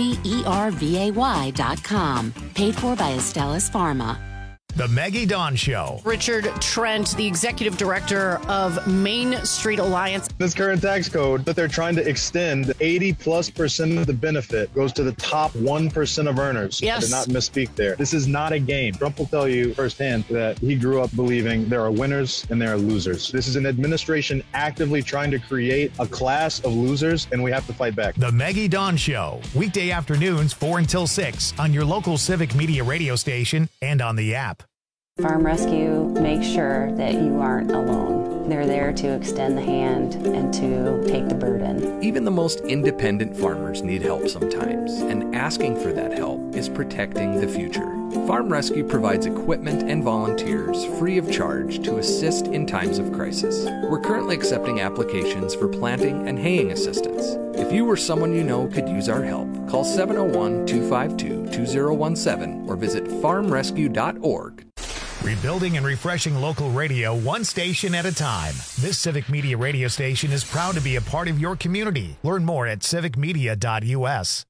IZERVAY.com. Paid for by Astellas Pharma. The Maggie Dawn Show. Richard Trent, the executive director of Main Street Alliance. This current tax code that they're trying to extend, 80+% of the benefit goes to the top 1% of earners. Yes. I did not misspeak there. This is not a game. Trump will tell you firsthand that he grew up believing there are winners and there are losers. This is an administration actively trying to create a class of losers, and we have to fight back. The Maggie Dawn Show. Weekday afternoons 4 until 6 on your local Civic Media radio station and on the app. Farm Rescue makes sure that you aren't alone. They're there to extend the hand and to take the burden. Even the most independent farmers need help sometimes, and asking for that help is protecting the future. Farm Rescue provides equipment and volunteers free of charge to assist in times of crisis. We're currently accepting applications for planting and haying assistance. If you or someone you know could use our help, call 701-252-2017 or visit farmrescue.org. Rebuilding and refreshing local radio one station at a time. This Civic Media radio station is proud to be a part of your community. Learn more at civicmedia.us.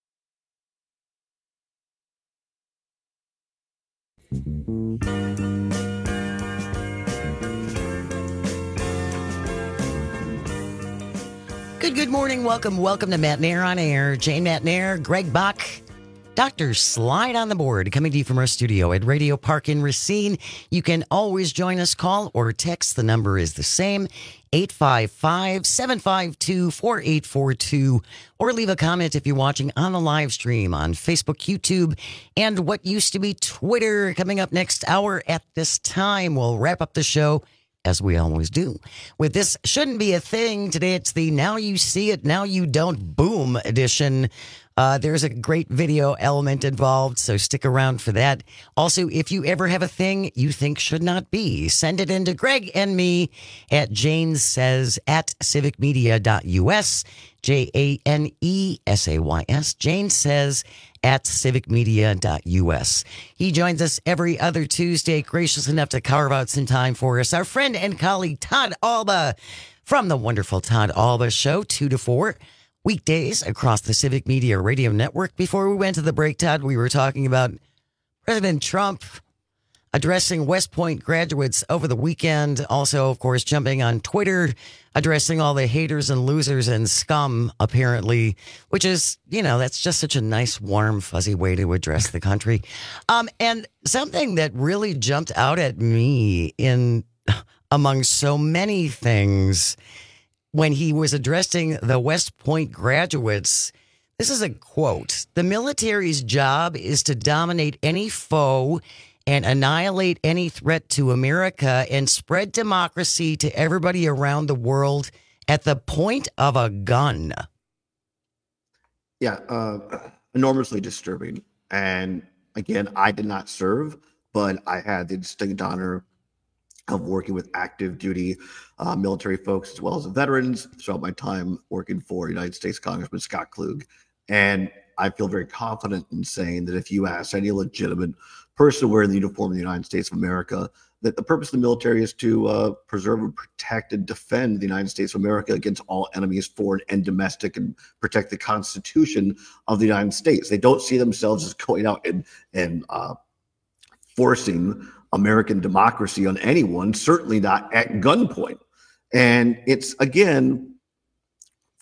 Good morning. Welcome to Matt Nair on Air. Jane Matt Nair, Greg Bach, Dr. Slide on the board, coming to you from our studio at Radio Park in Racine. You can always join us, call or text. The number is the same, 855-752-4842, or leave a comment if you're watching on the live stream on Facebook, YouTube, and what used to be Twitter. Coming up next hour at this time, we'll wrap up the show, as we always do, with This Shouldn't Be a Thing. Today it's the Now You See It, Now You Don't Boom edition. There's a great video element involved, so stick around for that. Also, if you ever have a thing you think should not be, send it in to Greg and me at janesays@civicmedia.us, JANESAYS, Jane Says at civicmedia.us. He joins us every other Tuesday, gracious enough to carve out some time for us. Our friend and colleague Todd Alba from the wonderful Todd Alba Show, 2 to 4. Weekdays across the Civic Media Radio Network. Before we went to the break, Todd, we were talking about President Trump addressing West Point graduates over the weekend. Also, of course, jumping on Twitter, addressing all the haters and losers and scum, apparently, which is, that's just such a nice, warm, fuzzy way to address the country. And something that really jumped out at me among so many things when he was addressing the West Point graduates, this is a quote: "The military's job is to dominate any foe and annihilate any threat to America and spread democracy to everybody around the world at the point of a gun." Yeah, enormously disturbing. And again, I did not serve, but I had the distinct honor of working with active duty military folks as well as veterans throughout my time working for United States Congressman Scott Klug. And I feel very confident in saying that if you ask any legitimate person wearing the uniform of the United States of America, that the purpose of the military is to preserve and protect and defend the United States of America against all enemies, foreign and domestic, and protect the Constitution of the United States. They don't see themselves as going out and forcing American democracy on anyone, certainly not at gunpoint. And it's, again,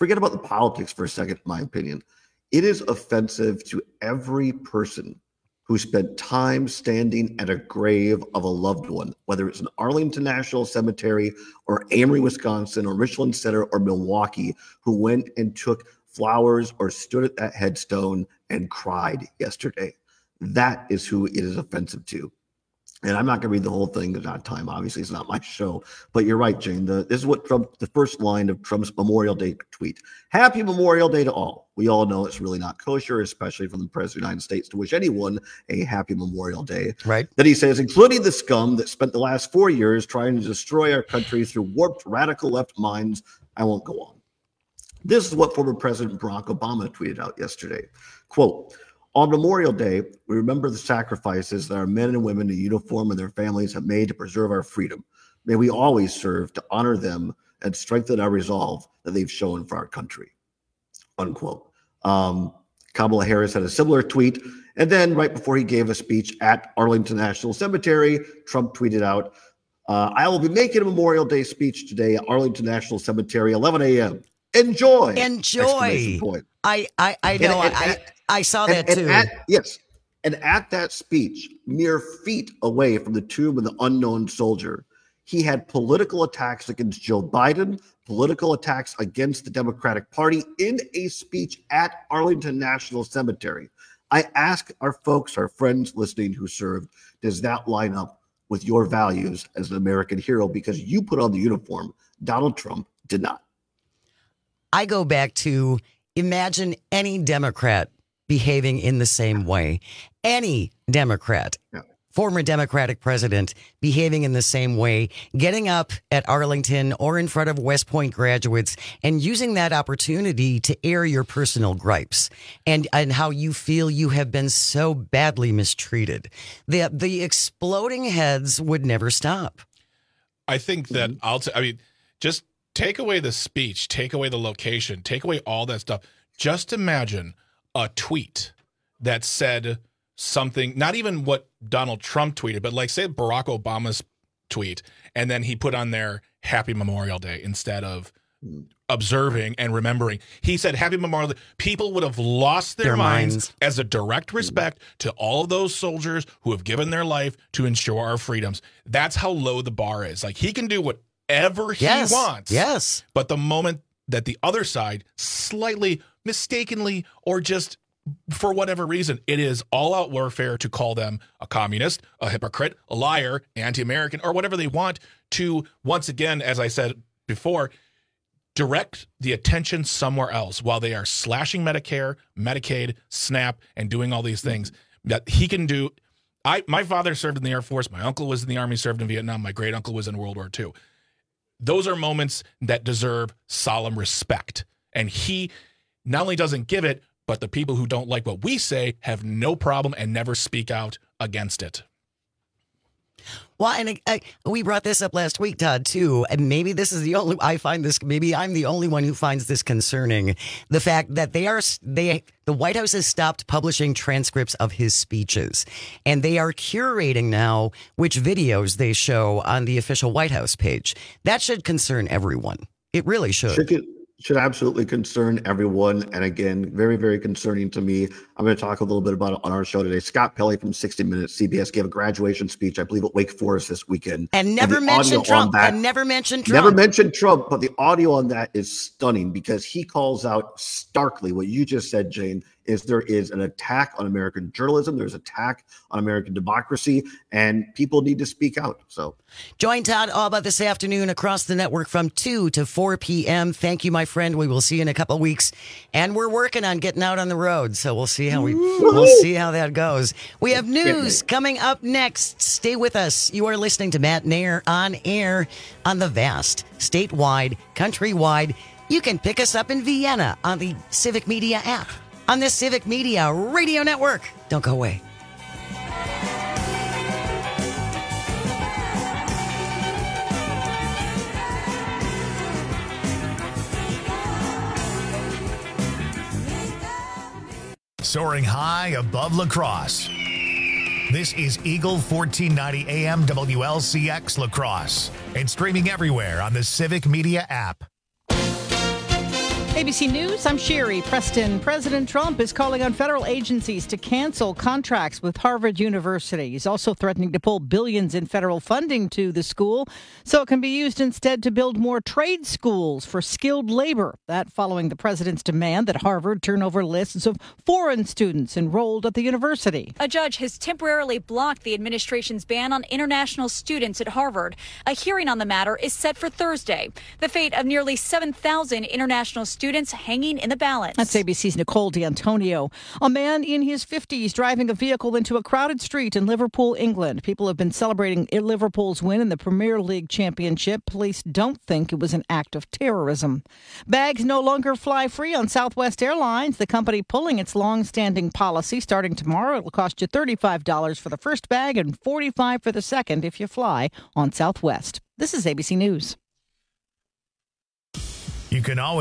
forget about the politics for a second, in my opinion. It is offensive to every person who spent time standing at a grave of a loved one, whether it's in Arlington National Cemetery or Amory, Wisconsin, or Richland Center or Milwaukee, who went and took flowers or stood at that headstone and cried yesterday. That is who it is offensive to. And I'm not going to read the whole thing. There's not time. Obviously, it's not my show. But you're right, Jane. This is what the first line of Trump's Memorial Day tweet. Happy Memorial Day to all. We all know it's really not kosher, especially from the President of the United States, to wish anyone a happy Memorial Day. Right. Then he says, including the scum that spent the last 4 years trying to destroy our country through warped radical left minds. I won't go on. This is what former President Barack Obama tweeted out yesterday. Quote, on Memorial Day, we remember the sacrifices that our men and women in uniform and their families have made to preserve our freedom. May we always serve to honor them and strengthen our resolve that they've shown for our country. Unquote. Kamala Harris had a similar tweet. And then right before he gave a speech at Arlington National Cemetery, Trump tweeted out, I will be making a Memorial Day speech today at Arlington National Cemetery, 11 a.m. Enjoy. Enjoy. I know. I saw that too. Yes. And at that speech, mere feet away from the tomb of the unknown soldier, he had political attacks against Joe Biden, political attacks against the Democratic Party in a speech at Arlington National Cemetery. I ask our folks, our friends listening who served, does that line up with your values as an American hero? Because you put on the uniform. Donald Trump did not. I go back to imagine any Democrat behaving in the same way. Any Democrat, former Democratic president, behaving in the same way, getting up at Arlington or in front of West Point graduates and using that opportunity to air your personal gripes and how you feel you have been so badly mistreated. The exploding heads would never stop. I think that just take away the speech, take away the location, take away all that stuff. Just imagine a tweet that said something, not even what Donald Trump tweeted, but like say Barack Obama's tweet, and then he put on there Happy Memorial Day instead of observing and remembering. He said Happy Memorial Day. People would have lost their minds as a direct respect to all of those soldiers who have given their life to ensure our freedoms. That's how low the bar is. Like he can do whatever he wants. Yes. But the moment that the other side slightly mistakenly or just for whatever reason, it is all-out warfare to call them a communist, a hypocrite, a liar, anti-American, or whatever they want to, once again, as I said before, direct the attention somewhere else while they are slashing Medicare, Medicaid, SNAP, and doing all these things that he can do. My father served in the Air Force. My uncle was in the Army, served in Vietnam. My great uncle was in World War II. Those are moments that deserve solemn respect. And he not only doesn't give it, but the people who don't like what we say have no problem and never speak out against it. Well, and we brought this up last week, Todd, too. And maybe this is maybe I'm the only one who finds this concerning. The fact that the White House has stopped publishing transcripts of his speeches, and they are curating now which videos they show on the official White House page. That should concern everyone. It really should. Should absolutely concern everyone. And again, very, very concerning to me. I'm going to talk a little bit about it on our show today. Scott Pelley from 60 Minutes, CBS, gave a graduation speech, I believe, at Wake Forest this weekend. And never mentioned Trump. Never mentioned Trump. But the audio on that is stunning because he calls out starkly what you just said, Jane, is there is an attack on American journalism. There's an attack on American democracy, and people need to speak out. So join Todd Alba this afternoon across the network from 2 to 4 p.m. Thank you, my friend. We will see you in a couple of weeks. And we're working on getting out on the road, so we'll see how that goes. We have news coming up next. Stay with us. You are listening to Matt Nair on air on the vast, statewide, countrywide. You can pick us up in Vienna on the Civic Media app, on the Civic Media Radio Network. Don't go away. Soaring high above La Crosse. This is Eagle 1490 AM WLCX La Crosse and streaming everywhere on the Civic Media app. ABC News, I'm Sherry Preston. President Trump is calling on federal agencies to cancel contracts with Harvard University. He's also threatening to pull billions in federal funding to the school so it can be used instead to build more trade schools for skilled labor. That following the president's demand that Harvard turn over lists of foreign students enrolled at the university. A judge has temporarily blocked the administration's ban on international students at Harvard. A hearing on the matter is set for Thursday. The fate of nearly 7,000 international students hanging in the balance. That's ABC's Nicole D'Antonio. A man in his 50s driving a vehicle into a crowded street in Liverpool, England. People have been celebrating Liverpool's win in the Premier League Championship. Police don't think it was an act of terrorism. Bags no longer fly free on Southwest Airlines. The company pulling its long-standing policy. Starting tomorrow, it'll cost you $35 for the first bag and $45 for the second if you fly on Southwest. This is ABC News. You can always